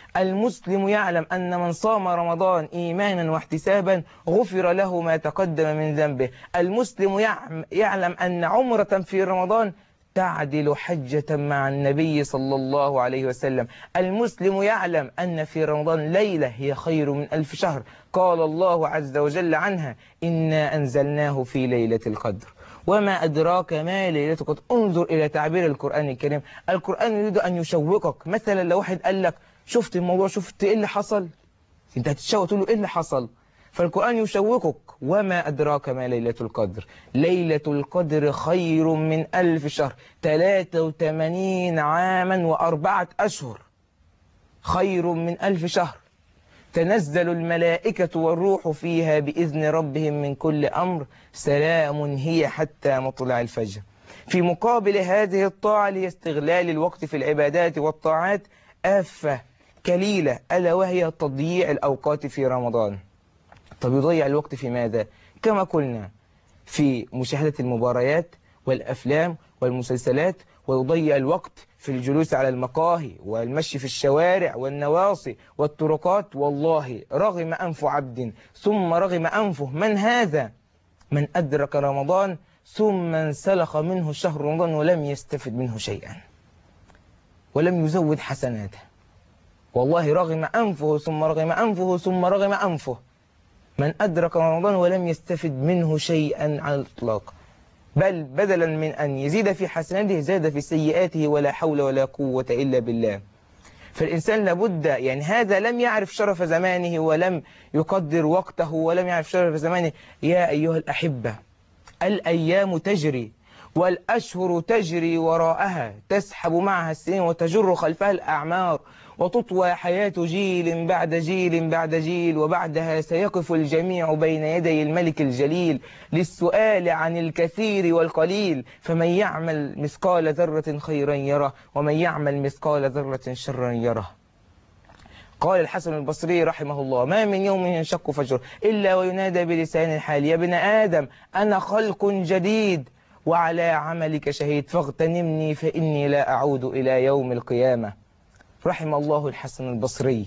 المسلم يعلم أن من صام رمضان إيمانا واحتسابا غفر له ما تقدم من ذنبه. المسلم يعلم أن عمرة في رمضان تعدل حجة مع النبي صلى الله عليه وسلم. المسلم يعلم أن في رمضان ليلة هي خير من ألف شهر، قال الله عز وجل عنها إنا أنزلناه في ليلة القدر. وما أدراك ما ليلة القدر. انظر إلى تعبير القرآن الكريم. القرآن يريد أن يشوقك. مثلا لو واحد قال لك شفت الموضوع، شفت إيه اللي حصل، أنت هتتشوق تقول له إيه اللي حصل. فالقرآن يشوقك. وما أدراك ما ليلة القدر. ليلة القدر خير من ألف شهر، ثلاثة وثمانين عاما وأربعة أشهر، خير من ألف شهر. تنزل الملائكة والروح فيها بإذن ربهم من كل أمر، سلام هي حتى مطلع الفجر. في مقابل هذه الطاعة لاستغلال الوقت في العبادات والطاعات آفة كليلة، ألا وهي تضييع الأوقات في رمضان. طب يضيع الوقت في ماذا؟ كما قلنا في مشاهدة المباريات والأفلام والمسلسلات، ويضيع الوقت في الجلوس على المقاهي والمشي في الشوارع والنواصي والطرقات. والله رغم أنف عبد ثم رغم أنفه. من هذا؟ من أدرك رمضان ثم انسلخ منه شهر رمضان ولم يستفد منه شيئا ولم يزود حسناته. والله رغم أنفه ثم رغم أنفه ثم رغم أنفه. من أدرك رمضان ولم يستفد منه شيئا على الإطلاق، بل بدلا من أن يزيد في حسناته زاد في سيئاته، ولا حول ولا قوة إلا بالله. فالإنسان لابد، يعني هذا لم يعرف شرف زمانه ولم يقدر وقته ولم يعرف شرف زمانه. يا أيها الأحبة، الأيام تجري والأشهر تجري وراءها، تسحب معها السنين وتجر خلفها الأعمار، وتطوى حياة جيل بعد جيل بعد جيل، وبعدها سيقف الجميع بين يدي الملك الجليل للسؤال عن الكثير والقليل. فمن يعمل مثقال ذرة خيرا يره، ومن يعمل مثقال ذرة شرا يره. قال الحسن البصري رحمه الله: ما من يوم ينشق فجر إلا وينادى بلسان الحال يا ابن آدم أنا خلق جديد وعلى عملك شهيد فاغتنمني فإني لا أعود إلى يوم القيامة. رحم الله الحسن البصري.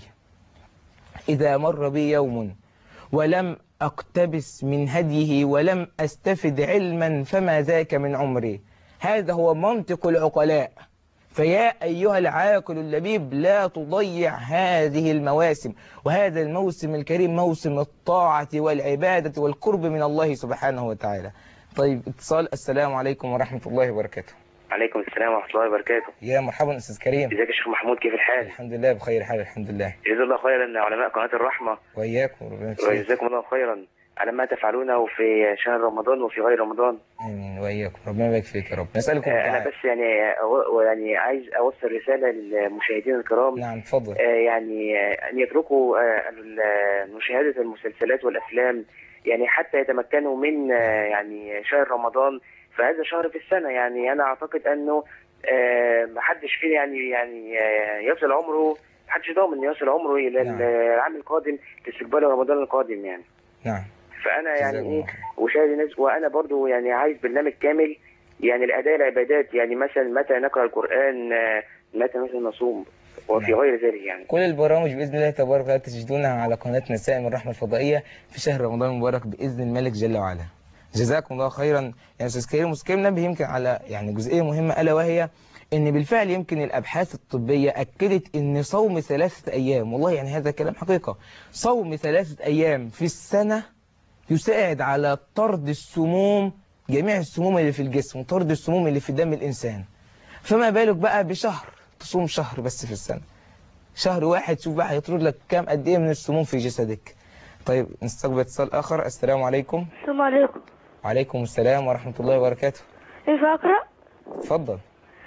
إذا مر بي يوم ولم أقتبس من هديه ولم أستفد علما فما ذاك من عمري. هذا هو منطق العقلاء. فيا أيها العاقل اللبيب، لا تضيع هذه المواسم، وهذا الموسم الكريم موسم الطاعة والعبادة والقرب من الله سبحانه وتعالى. طيب اتصال. السلام عليكم ورحمة الله وبركاته. عليكم السلام ورحمة الله وبركاته. يا مرحبا أستاذ كريم. ازيك يا شيخ محمود، كيف الحال؟ الحمد لله بخير حال الحمد لله. جزا الله خيرا علماء قناة الرحمة. وإياكم. وجزاكم الله خيرا على ما تفعلونه في شهر رمضان وفي غير رمضان. امين وإياكم. ربنا يبارك فيك يا رب. نسألكم آه انا بس يعني أو يعني عايز اوصل رسالة للمشاهدين الكرام. نعم اتفضل. آه يعني ان يتركوا آه مشاهدة المسلسلات والافلام، يعني حتى يتمكنوا من آه يعني شهر رمضان. فهذا شهر في السنة، يعني انا اعتقد انه آه محدش فينا يعني يعني آه يصل عمره، محدش ضامن يصل عمره الى نعم. العام القادم لاستقبال رمضان القادم يعني. نعم. فانا يعني ايه وشاهد الناس، وانا برضو يعني عايز برنامج كامل يعني لاداء العبادات، يعني مثلا متى نقرا القران، متى مثلا نصوم وفي نعم. غير ذلك يعني. كل البرامج باذن الله تبارك وتعالى تجدونها على قناه نسائم الرحمه الفضائيه في شهر رمضان المبارك باذن الملك جل وعلا. جزاكم الله خيرا يا استاذ كريم. استاذ نبه يمكن على يعني جزئيه مهمه، الا وهي ان بالفعل يمكن الابحاث الطبيه اكدت ان صوم ثلاثه ايام، والله يعني هذا كلام حقيقه، صوم ثلاثه ايام في السنه يساعد على طرد السموم، جميع السموم اللي في الجسم وطرد السموم اللي في دم الإنسان. فما بالك بقى بشهر، تصوم شهر بس في السنة، شهر واحد، شوف بقى هيطرد لك كام قد ايه من السموم في جسدك. طيب نستقبل اتصال آخر. السلام عليكم. السلام عليكم. وعليكم السلام ورحمة الله وبركاته. كيف أقرأ؟ اتفضل.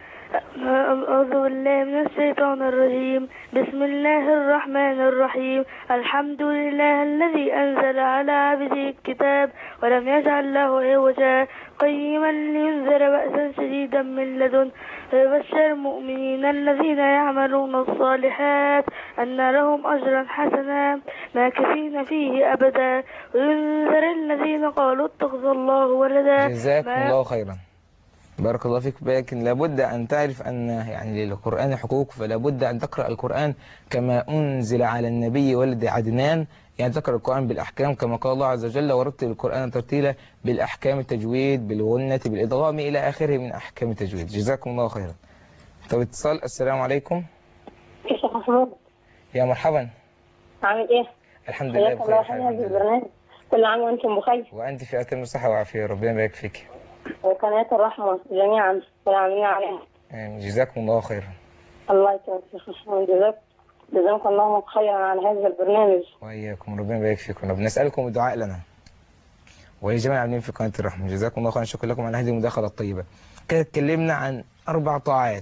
أعوذ بالله من الشيطان الرجيم. بسم الله الرحمن الرحيم. الحمد لله الذي أنزل على عبده الكتاب ولم يجعل له عوجا قيما لينذر بأسا شديدا من لدن ويبشر المؤمنين الذين يعملون الصالحات أن لهم أجرا حسنا ماكثين فيه أبدا وينذر الذين قالوا اتخذ الله ولدا. جزاكم الله خيرا. بارك الله فيك. لكن لابد أن تعرف أن يعني للقرآن حقوق، فلا بد أن تقرأ القرآن كما أنزل على النبي ولد عدنان، يعني تقرأ القرآن بالأحكام كما قال الله عز وجل: ورتل القرآن ترتيلا، بالأحكام التجويد، بالغنة، بالإدغام إلى آخره من أحكام التجويد. جزاكم الله خيرا. طب اتصال. السلام عليكم. كيف محمود؟ يا مرحبا. عامل ايه؟ الحمد لله بخير. الله يحيي هذا البرنامج. كل عام وانتم بخير. وأنت في أتم الصحة والعافية، ربنا يبارك فيك. وقناة الرحمة جميعا والعاملين عليها. جزاكم الله خيرا. الله يكرمك يا شيخ محمود. جزاك جزاكم الله خيرا على هذا البرنامج. وإياكم، ربنا يبارك فيكم. بنسألكم الدعاء لنا ولجميع العاملين في قناة الرحمة. جزاكم الله خيرا. شكرا لكم على هذه المداخلة الطيبة. كده اتكلمنا عن أربع طاعات.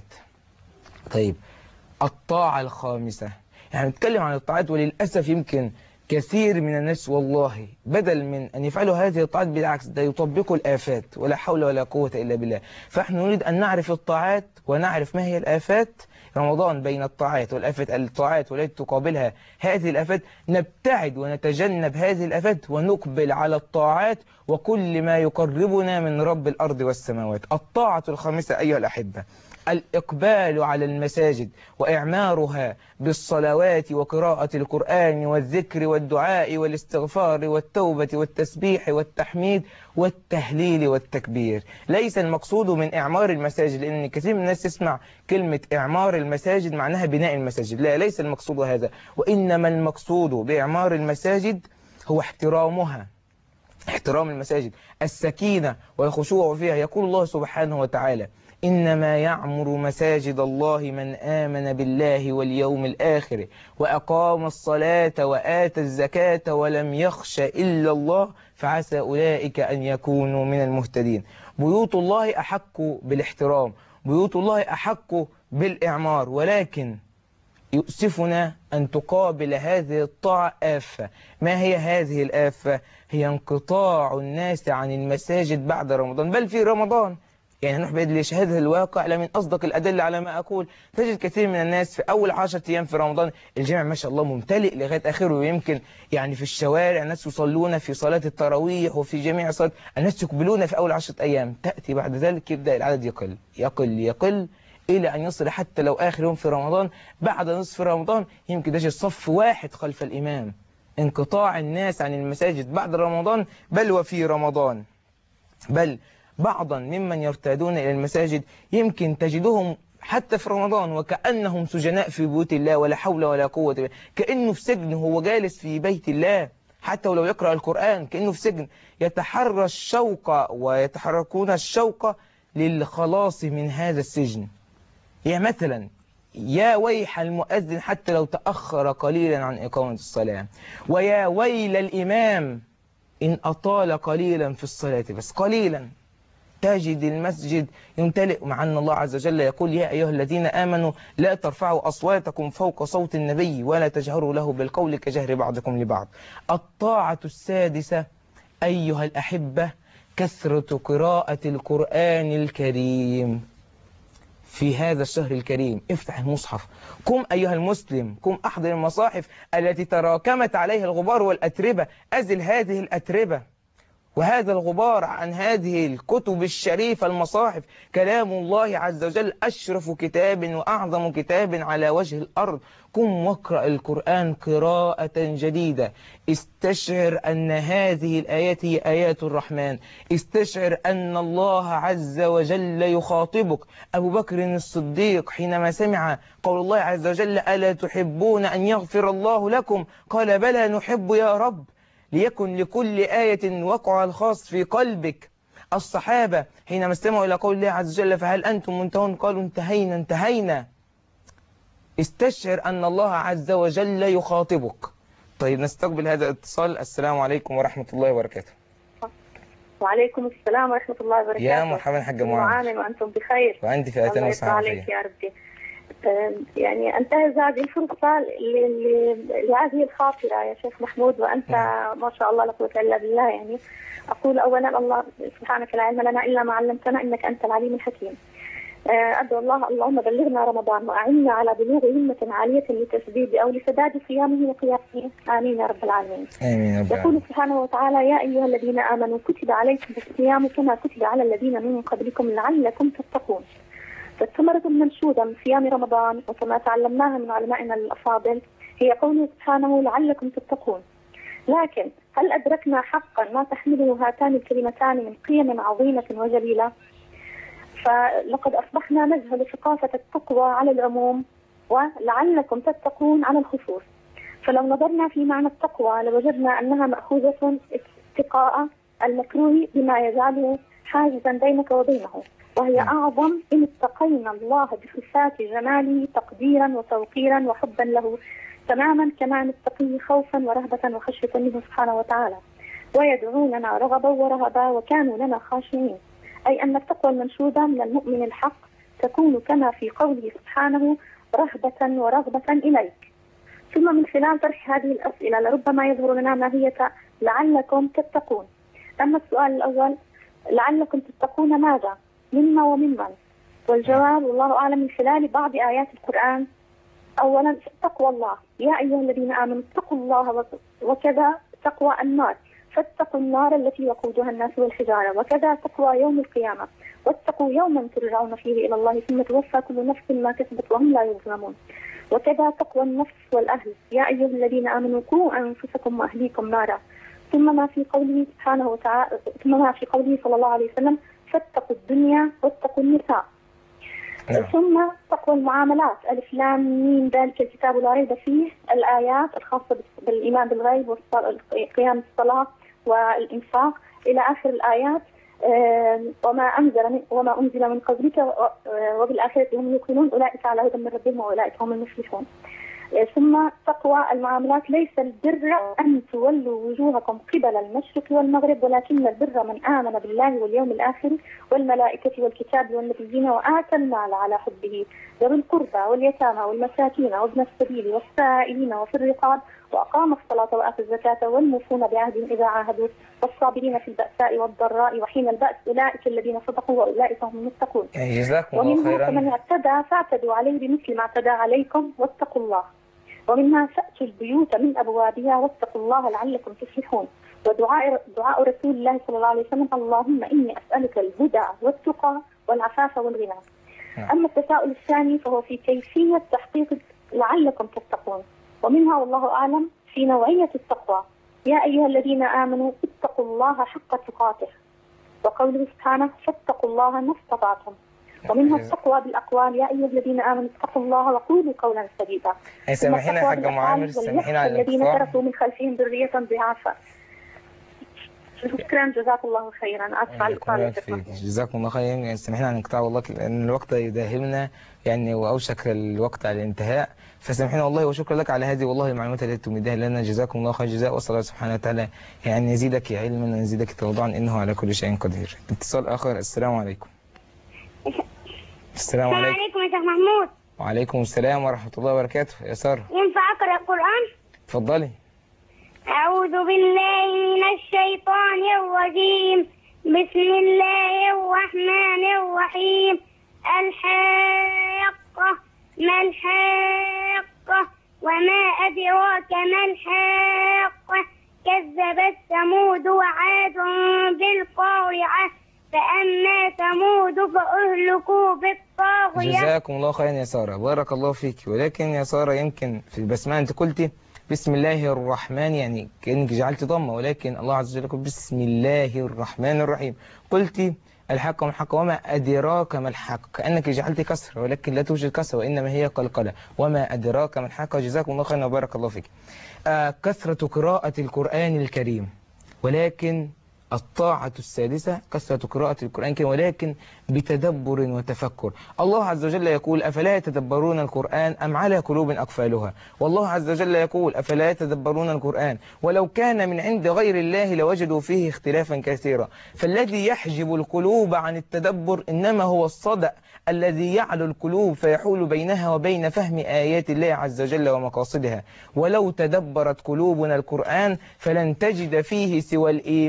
طيب الطاعة الخامسة، يعني نتكلم عن الطاعات، وللأسف يمكن كثير من الناس والله بدل من أن يفعلوا هذه الطاعات بالعكس ده يطبقوا الآفات، ولا حول ولا قوة إلا بالله. فإحنا نريد أن نعرف الطاعات ونعرف ما هي الآفات. رمضان بين الطاعات والآفات، الطاعات والتي تقابلها هذه الآفات، نبتعد ونتجنب هذه الآفات ونقبل على الطاعات وكل ما يقربنا من رب الأرض والسماوات. الطاعة الخامسة أيها الأحبة الإقبال على المساجد وإعمارها بالصلوات وقراءة القرآن والذكر والدعاء والاستغفار والتوبة والتسبيح والتحميد والتهليل والتكبير. ليس المقصود من إعمار المساجد، لأن كثير من الناس يسمع كلمة إعمار المساجد معناها بناء المساجد. لا، ليس المقصود هذا، وإنما المقصود بإعمار المساجد هو احترامها، احترام المساجد، السكينة والخشوع فيها. يقول الله سبحانه وتعالى: إنما يعمر مساجد الله من آمن بالله واليوم الآخر وأقام الصلاة وآتى الزكاة ولم يخش إلا الله فعسى أولئك أن يكونوا من المهتدين. بيوت الله أحق بالاحترام، بيوت الله أحق بالإعمار، ولكن يؤسفنا أن تقابل هذه الطاعة آفة. ما هي هذه الآفة؟ هي انقطاع الناس عن المساجد بعد رمضان، بل في رمضان. يعني نحن بيد لشهاده الواقع لمن أصدق الأدلة على ما أقول. تجد كثير من الناس في أول عشرة أيام في رمضان الجامع ما شاء الله ممتلئ لغاية آخره، ويمكن يعني في الشوارع الناس يصلون في صلاة التراويح وفي جميع صلاة، الناس يقبلون في أول عشرة أيام. تأتي بعد ذلك يبدأ العدد يقل يقل يقل إلى أن يصل حتى لو آخر يوم في رمضان بعد نصف رمضان يمكن تجد صف واحد خلف الإمام. انقطاع الناس عن المساجد بعد رمضان بل وفي رمضان. بل بعضا ممن يرتادون إلى المساجد يمكن تجدهم حتى في رمضان وكأنهم سجناء في بيوت الله، ولا حول ولا قوة إلا بالله. كأنه في سجن، هو جالس في بيت الله حتى ولو يقرأ القرآن كأنه في سجن. يتحرى الشوق ويتحركون الشوق للخلاص من هذا السجن. يعني مثلا يا ويح المؤذن حتى لو تأخر قليلا عن إقامة الصلاة، ويا ويل الإمام إن أطال قليلا في الصلاة، بس قليلا. تجد المسجد يمتلئ، مع أن الله عز وجل يقول: يا أيها الذين آمنوا لا ترفعوا أصواتكم فوق صوت النبي ولا تجهروا له بالقول كجهر بعضكم لبعض. الطاعة السادسة أيها الأحبة كثرة قراءة القرآن الكريم في هذا الشهر الكريم. افتح المصحف، قم أيها المسلم، قم أحضر المصاحف التي تراكمت عليها الغبار والأتربة، أزل هذه الأتربة وهذا الغبار عن هذه الكتب الشريفة المصاحف. كلام الله عز وجل أشرف كتاب وأعظم كتاب على وجه الأرض. قم واقرأ القرآن قراءة جديدة. استشعر أن هذه الآيات هي آيات الرحمن، استشعر أن الله عز وجل يخاطبك. أبو بكر الصديق حينما سمع قول الله عز وجل: ألا تحبون أن يغفر الله لكم؟ قال: بلى نحب يا رب. ليكن لكل آية وقع الخاص في قلبك. الصحابة حينما استمعوا إلى قول الله عز وجل: فهل أنتم منتهون؟ قالوا: انتهينا انتهينا. استشعر أن الله عز وجل يخاطبك. طيب نستقبل هذا الاتصال. السلام عليكم ورحمة الله وبركاته. وعليكم السلام ورحمة الله وبركاته. يا مرحبا حاجة معاذ. عام وأنتم بخير. وأنت في أتم الصحة عليك يا ربي. يعني أنتهز هذه الفرصة لهذه الخاطرة يا شيخ محمود، وأنت ما شاء الله لا قوة إلا بالله. يعني أقول أولا: الله سبحانك لا علم لنا إلا ما علمتنا إنك أنت العليم الحكيم. أدعو الله اللهم بلغنا رمضان وأعنا على بلوغ همة عالية لتسديد أو لسداد صيامه وقيامه، آمين يا رب العالمين. آمين يا رب يقول العالمين. سبحانه وتعالى: يا أيها الذين آمنوا كتب عليكم الصيام كما كتب على الذين من قبلكم لعلكم تتقون. فالثمرة المنشودة من صيام رمضان وكما تعلمناها من علمائنا الأفاضل هي قوله سبحانه لعلكم تتقون. لكن هل أدركنا حقا ما تحمله هاتان الكلمتان من قيم عظيمة وجليلة؟ فلقد أصبحنا نجهل ثقافة التقوى على العموم ولعلكم تتقون على الخصوص. فلو نظرنا في معنى التقوى لوجدنا أنها مأخوذة اتقاء المكروه بما يجعله حاجزا بينك وبينه، وهي أعظم إن اتقينا الله بصفات جماله تقديرا وتوقيرا وحبا له، تماما كما نتقيه خوفا ورهبة وخشية منه سبحانه وتعالى، ويدعوننا رغبا ورهبا وكانوا لنا خاشعين. أي أن التقوى المنشودة من المؤمن الحق تكون كما في قوله سبحانه رهبة ورغبة إليك. ثم من خلال طرح هذه الأسئلة لربما يظهر لنا ماهية لعلكم تتقون. أما السؤال الأول لعلكم تتقون ماذا؟ مما وممن؟ والجواب والله أعلم من خلال بعض آيات القرآن. أولا تقوى الله، يا أيها الذين آمنوا اتقوا الله، وكذا تقوى النار فاتقوا النار التي وقودها الناس والحجارة، وكذا تقوى يوم القيامة واتقوا يوما ترجعون فيه إلى الله ثم توفى كل نفس ما كسبت وهم لا يظلمون، وكذا تقوى النفس والأهل، يا أيها الذين آمنوا قوا أنفسكم وأهليكم نارا، ثم ما في قوله سبحانه وتعالى ثم ما في قوله صلى الله عليه وسلم فاتقوا الدنيا واتقوا النساء. نعم. ثم تقوى المعاملات، ألف لام ميم ذلك الكتاب لا ريب فيه، الآيات الخاصة بالإيمان بالغيب وقيام الصلاة والإنفاق إلى آخر الآيات. وما أنزل من وما أنزل من قبلك وبالآخرة هم يوقنون أولئك على هدى من ربهم وأولئك هم المفلحون. ثم تقوى المعاملات، ليس البر أن تولوا وجوهكم قبل المشرق والمغرب ولكن البر من آمن بالله واليوم الآخر والملائكة والكتاب والنبيين وآتى المال على حبه ذوي القربى واليتامى والمساكين وابن السبيل والسائلين وفي الرقاب وأقام الصلاة وآتى الزكاة والموفون بعهدهم إذا عاهدوا والصابرين في البأساء والضراء وحين البأس أولئك الذين صدقوا وأولئك هم المتقون. جزاكم الله ومنها خيرا. فمن اعتدى فاعتدوا عليه بمثل ما اعتدى عليكم واتقوا الله. ومنها فأتوا البيوت من أبوابها واتقوا الله لعلكم تفلحون. ودعاء دعاء رسول الله صلى الله عليه وسلم اللهم إني أسألك الهدى والتقى والعفاف والغنى. أما التساؤل الثاني فهو في كيفية تحقيق لعلكم تتقون، ومنها والله أعلم في نوعية التقوى، يا أيها الذين آمنوا اتقوا الله حق تقاته، وقوله سبحانه فاتقوا الله ما استطعتم. ومنها التقوى بالأقوال، يا أيها الذين آمنوا اتقوا الله وقولوا قولا سديدا. سامحينا يا حاجة معامر، سامحينا على الذين الانقطاع. تركوا من خلفهم ذرية ضعافا. شكرا جزاكم الله خيرا. أسف على الإطالة. جزاكم الله خيرا. سامحينا على الانقطاع والله لأن الوقت يداهمنا يعني وأوشك الوقت على الانتهاء، فسامحينا والله وشكرا لك على هذه والله المعلومات التي تمدها لنا. جزاكم الله خير الجزاء، وصلى الله سبحانه وتعالى يعني يزيدك علما ويزيدك تواضعا إنه على كل شيء قدير. اتصال آخر. السلام عليكم. السلام عليكم. عليكم يا شيخ محمود. وعليكم السلام ورحمة الله وبركاته. يا سارة ينفع أقرأ القرآن؟ اتفضلي. أعوذ بالله من الشيطان الرجيم، بسم الله الرحمن الرحيم. الحاقة ما الحاقة وما أدراك ما الحاقة، كذبت ثمود وعاد بالقارعة، فأما ثمود فأهلكوا بالطاغية. جزاكم الله خيرا يا سارة، بارك الله فيك. ولكن يا سارة يمكن في البسمة أنت قلتي بسم الله الرحمن، يعني كأنك جعلت ضمة، ولكن الله عز وجل يقول بسم الله الرحمن الرحيم. قلتي الحق ما الحق وما أدراك ما الحق، كأنك جعلت كسر ولكن لا توجد كسر وإنما هي قلقلة. وما أدراك ما الحق. جزاكم الله خيرا وبارك الله فيك. آه كثرة قراءة القرآن الكريم، ولكن الطاعة السادسة كثرة قراءة القرآن الكريم ولكن بتدبر وتفكر. الله عز وجل يقول أفلا يتدبرون القرآن أم على قلوب أقفالها. والله عز وجل يقول أفلا يتدبرون القرآن ولو كان من عند غير الله لوجدوا فيه اختلافا كثيرا. فالذي يحجب القلوب عن التدبر إنما هو الصدأ الذي يعلو القلوب فيحول بينها وبين فهم آيات الله عز وجل ومقاصدها. ولو تدبرت قلوبنا القرآن فلن تجد فيه سوى الإيمان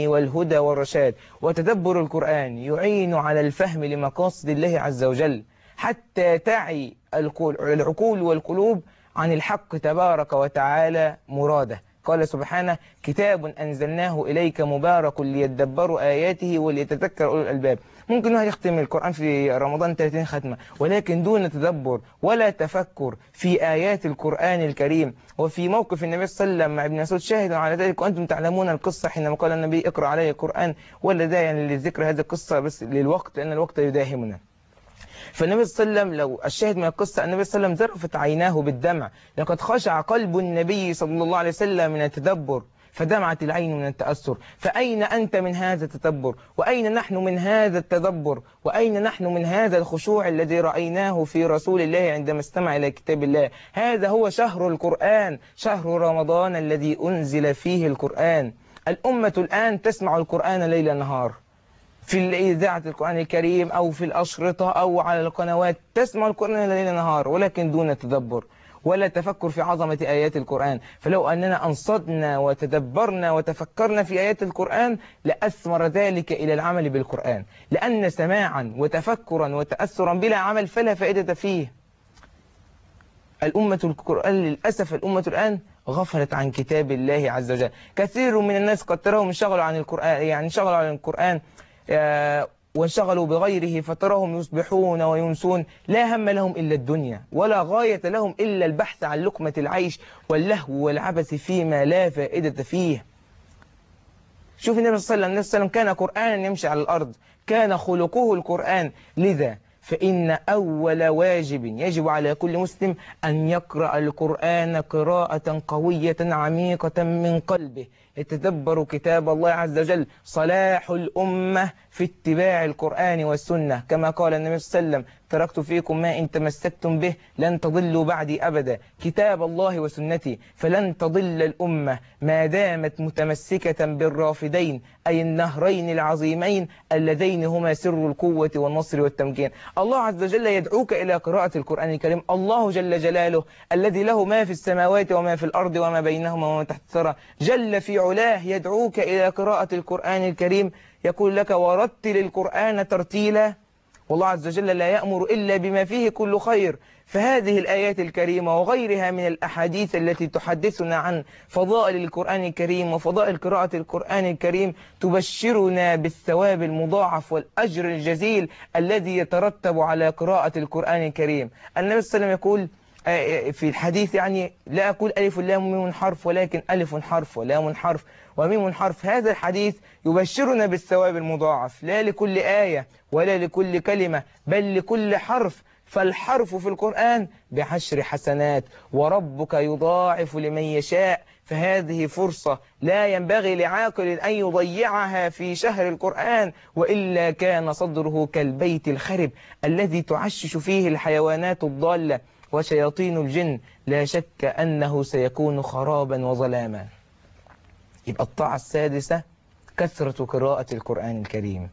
العلم والهدى والرشاد. وتدبر القرآن يعين على الفهم لمقاصد الله عز وجل حتى تعي العقول والقلوب عن الحق تبارك وتعالى مراده. قال سبحانه: كتاب أنزلناه إليك مبارك ليدبروا آياته وليتذكر أولو الألباب. ممكن واحد يختم القرآن في رمضان ثلاثين ختمة، ولكن دون تدبر ولا تفكر في آيات القرآن الكريم. وفي موقف النبي صلى الله عليه وسلم مع ابن مسعود شاهد على ذلك، وأنتم تعلمون القصة حينما قال النبي: اقرأ علي القرآن. ولا ده يعني للذكر هذه القصة بس للوقت، لأن الوقت يداهمنا. فالنبي صلى الله عليه وسلم، لو الشاهد من القصة، النبي صلى الله عليه وسلم ذرفت عيناه بالدمع، لقد خشع قلب النبي صلى الله عليه وسلم من التدبر فدمعت العين من التأثر. فأين أنت من هذا التدبر؟ وأين نحن من هذا التدبر؟ وأين نحن من هذا الخشوع الذي رأيناه في رسول الله عندما استمع إلى كتاب الله؟ هذا هو شهر القرآن، شهر رمضان الذي أنزل فيه القرآن. الأمة الآن تسمع القرآن ليل نهار، في إذاعة القرآن الكريم أو في الأشرطة أو على القنوات، تسمع القرآن ليل نهار ولكن دون تدبر ولا تفكر في عظمة آيات القرآن. فلو أننا أنصتنا وتدبرنا وتفكرنا في آيات القرآن لأثمر ذلك إلى العمل بالقرآن، لأن سماعا وتفكرا وتأثرا بلا عمل فلا فائدة فيه. الأمة القرآن للأسف الأمة الآن غفلت عن كتاب الله عز وجل. كثير من الناس قد تراهم انشغلوا عن القرآن، يعني انشغلوا عن القرآن وانشغلوا بغيره، فتراهم يصبحون وينسون، لا هم لهم إلا الدنيا ولا غاية لهم إلا البحث عن لقمة العيش واللهو والعبث فيما لا فائدة فيه. شوف النبي صلى الله عليه وسلم كان قرآنا يمشي على الأرض، كان خلقه القرآن. لذا فإن أول واجب يجب على كل مسلم أن يقرأ القرآن قراءة قوية عميقة من قلبه، يتدبر كتاب الله عز وجل. صلاح الأمة في اتباع القرآن والسنة، كما قال النبي صلى الله عليه وسلم: تركت فيكم ما إن تمسكتم به لن تضلوا بعدي أبدا، كتاب الله وسنتي. فلن تضل الأمة ما دامت متمسكة بالرافدين، أي النهرين العظيمين اللذين هما سر القوة والنصر والتمكين. الله عز وجل يدعوك إلى قراءة القرآن الكريم. الله جل جلاله الذي له ما في السماوات وما في الأرض وما بينهما وما تحت الثرى جل في علاه يدعوك إلى قراءة القرآن الكريم، يقول لك: ورتل القرآن ترتيلا. والله عز وجل لا يأمر إلا بما فيه كل خير. فهذه الآيات الكريمة وغيرها من الأحاديث التي تحدثنا عن فضائل القرآن الكريم وفضائل قراءة القرآن الكريم تبشرنا بالثواب المضاعف والأجر الجزيل الذي يترتب على قراءة القرآن الكريم. النبي صلى الله عليه وسلم يقول في الحديث، يعني لا أقول ألف لام ميم حرف، ولكن ألف حرف ولام حرف وميم حرف. هذا الحديث يبشرنا بالثواب المضاعف، لا لكل آية ولا لكل كلمة بل لكل حرف. فالحرف في القرآن بعشر حسنات، وربك يضاعف لمن يشاء. فهذه فرصة لا ينبغي لعاقل أن يضيعها في شهر القرآن، وإلا كان صدره كالبيت الخرب الذي تعشش فيه الحيوانات الضالة وشياطين الجن، لا شك أنه سيكون خرابا وظلاما. يبقى الطاعة السادسة كثرة قراءة القرآن الكريم.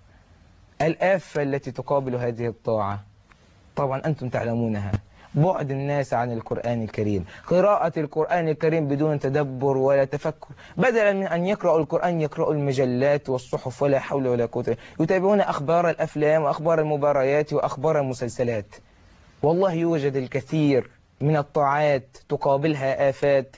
الآفة التي تقابل هذه الطاعة طبعا أنتم تعلمونها، بعد الناس عن القرآن الكريم، قراءة القرآن الكريم بدون تدبر ولا تفكر. بدلا من أن يقرأوا القرآن يقرأوا المجلات والصحف، ولا حول ولا قوة، يتابعون أخبار الأفلام وأخبار المباريات وأخبار المسلسلات. والله يوجد الكثير من الطاعات تقابلها آفات،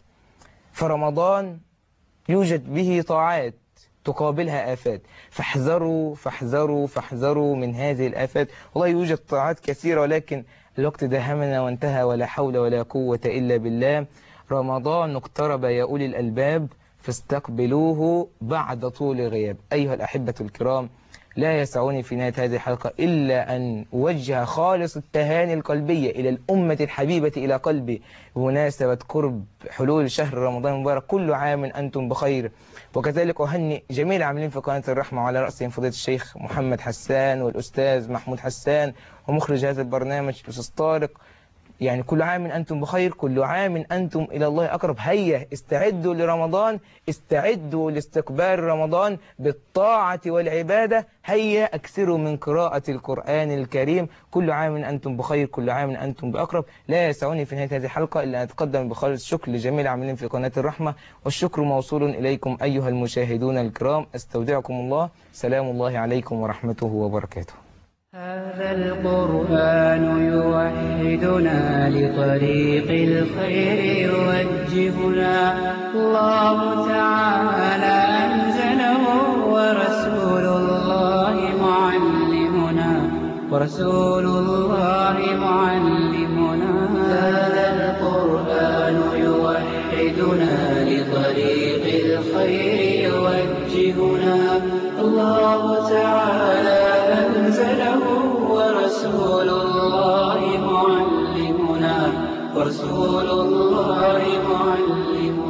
فرمضان يوجد به طاعات تقابلها آفات. فاحذروا فاحذروا فاحذروا من هذه الآفات. والله يوجد طاعات كثيرة، ولكن الوقت داهمنا وانتهى، ولا حول ولا قوة إلا بالله. رمضان اقترب يا أولي الألباب، فاستقبلوه بعد طول غياب. أيها الأحبة الكرام، لا يسعني في نهاية هذه الحلقة إلا أن أوجه خالص التهاني القلبية إلى الأمة الحبيبة إلى قلبي بمناسبة قرب حلول شهر رمضان المبارك. كل عام أنتم بخير. وكذلك أهنئ جميع العاملين في قناة الرحمة، وعلى رأسهم فضيلة الشيخ محمد حسان والأستاذ محمود حسان، ومخرج هذا البرنامج الأستاذ طارق. يعني كل عام أنتم بخير، كل عام أنتم إلى الله أقرب. هيا استعدوا لرمضان، استعدوا لاستقبال رمضان بالطاعة والعبادة. هيا أكثروا من قراءة القرآن الكريم. كل عام أنتم بخير، كل عام أنتم بأقرب. لا يسعني في نهاية هذه الحلقة إلا أن أتقدم بخالص الشكر لجميع العاملين في قناة الرحمة، والشكر موصول إليكم أيها المشاهدون الكرام. أستودعكم الله، سلام الله عليكم ورحمته وبركاته. هذا القرآن يوحدنا لطريق الخير يوجهنا. الله تعالى أنزله ورسول الله معلمنا، ورسول الله معلمنا. هذا القرآن يوحدنا لطريق الخير يوجهنا. الله تعالى أنزله ورسول الله معلمنا، ورسول الله معلمنا.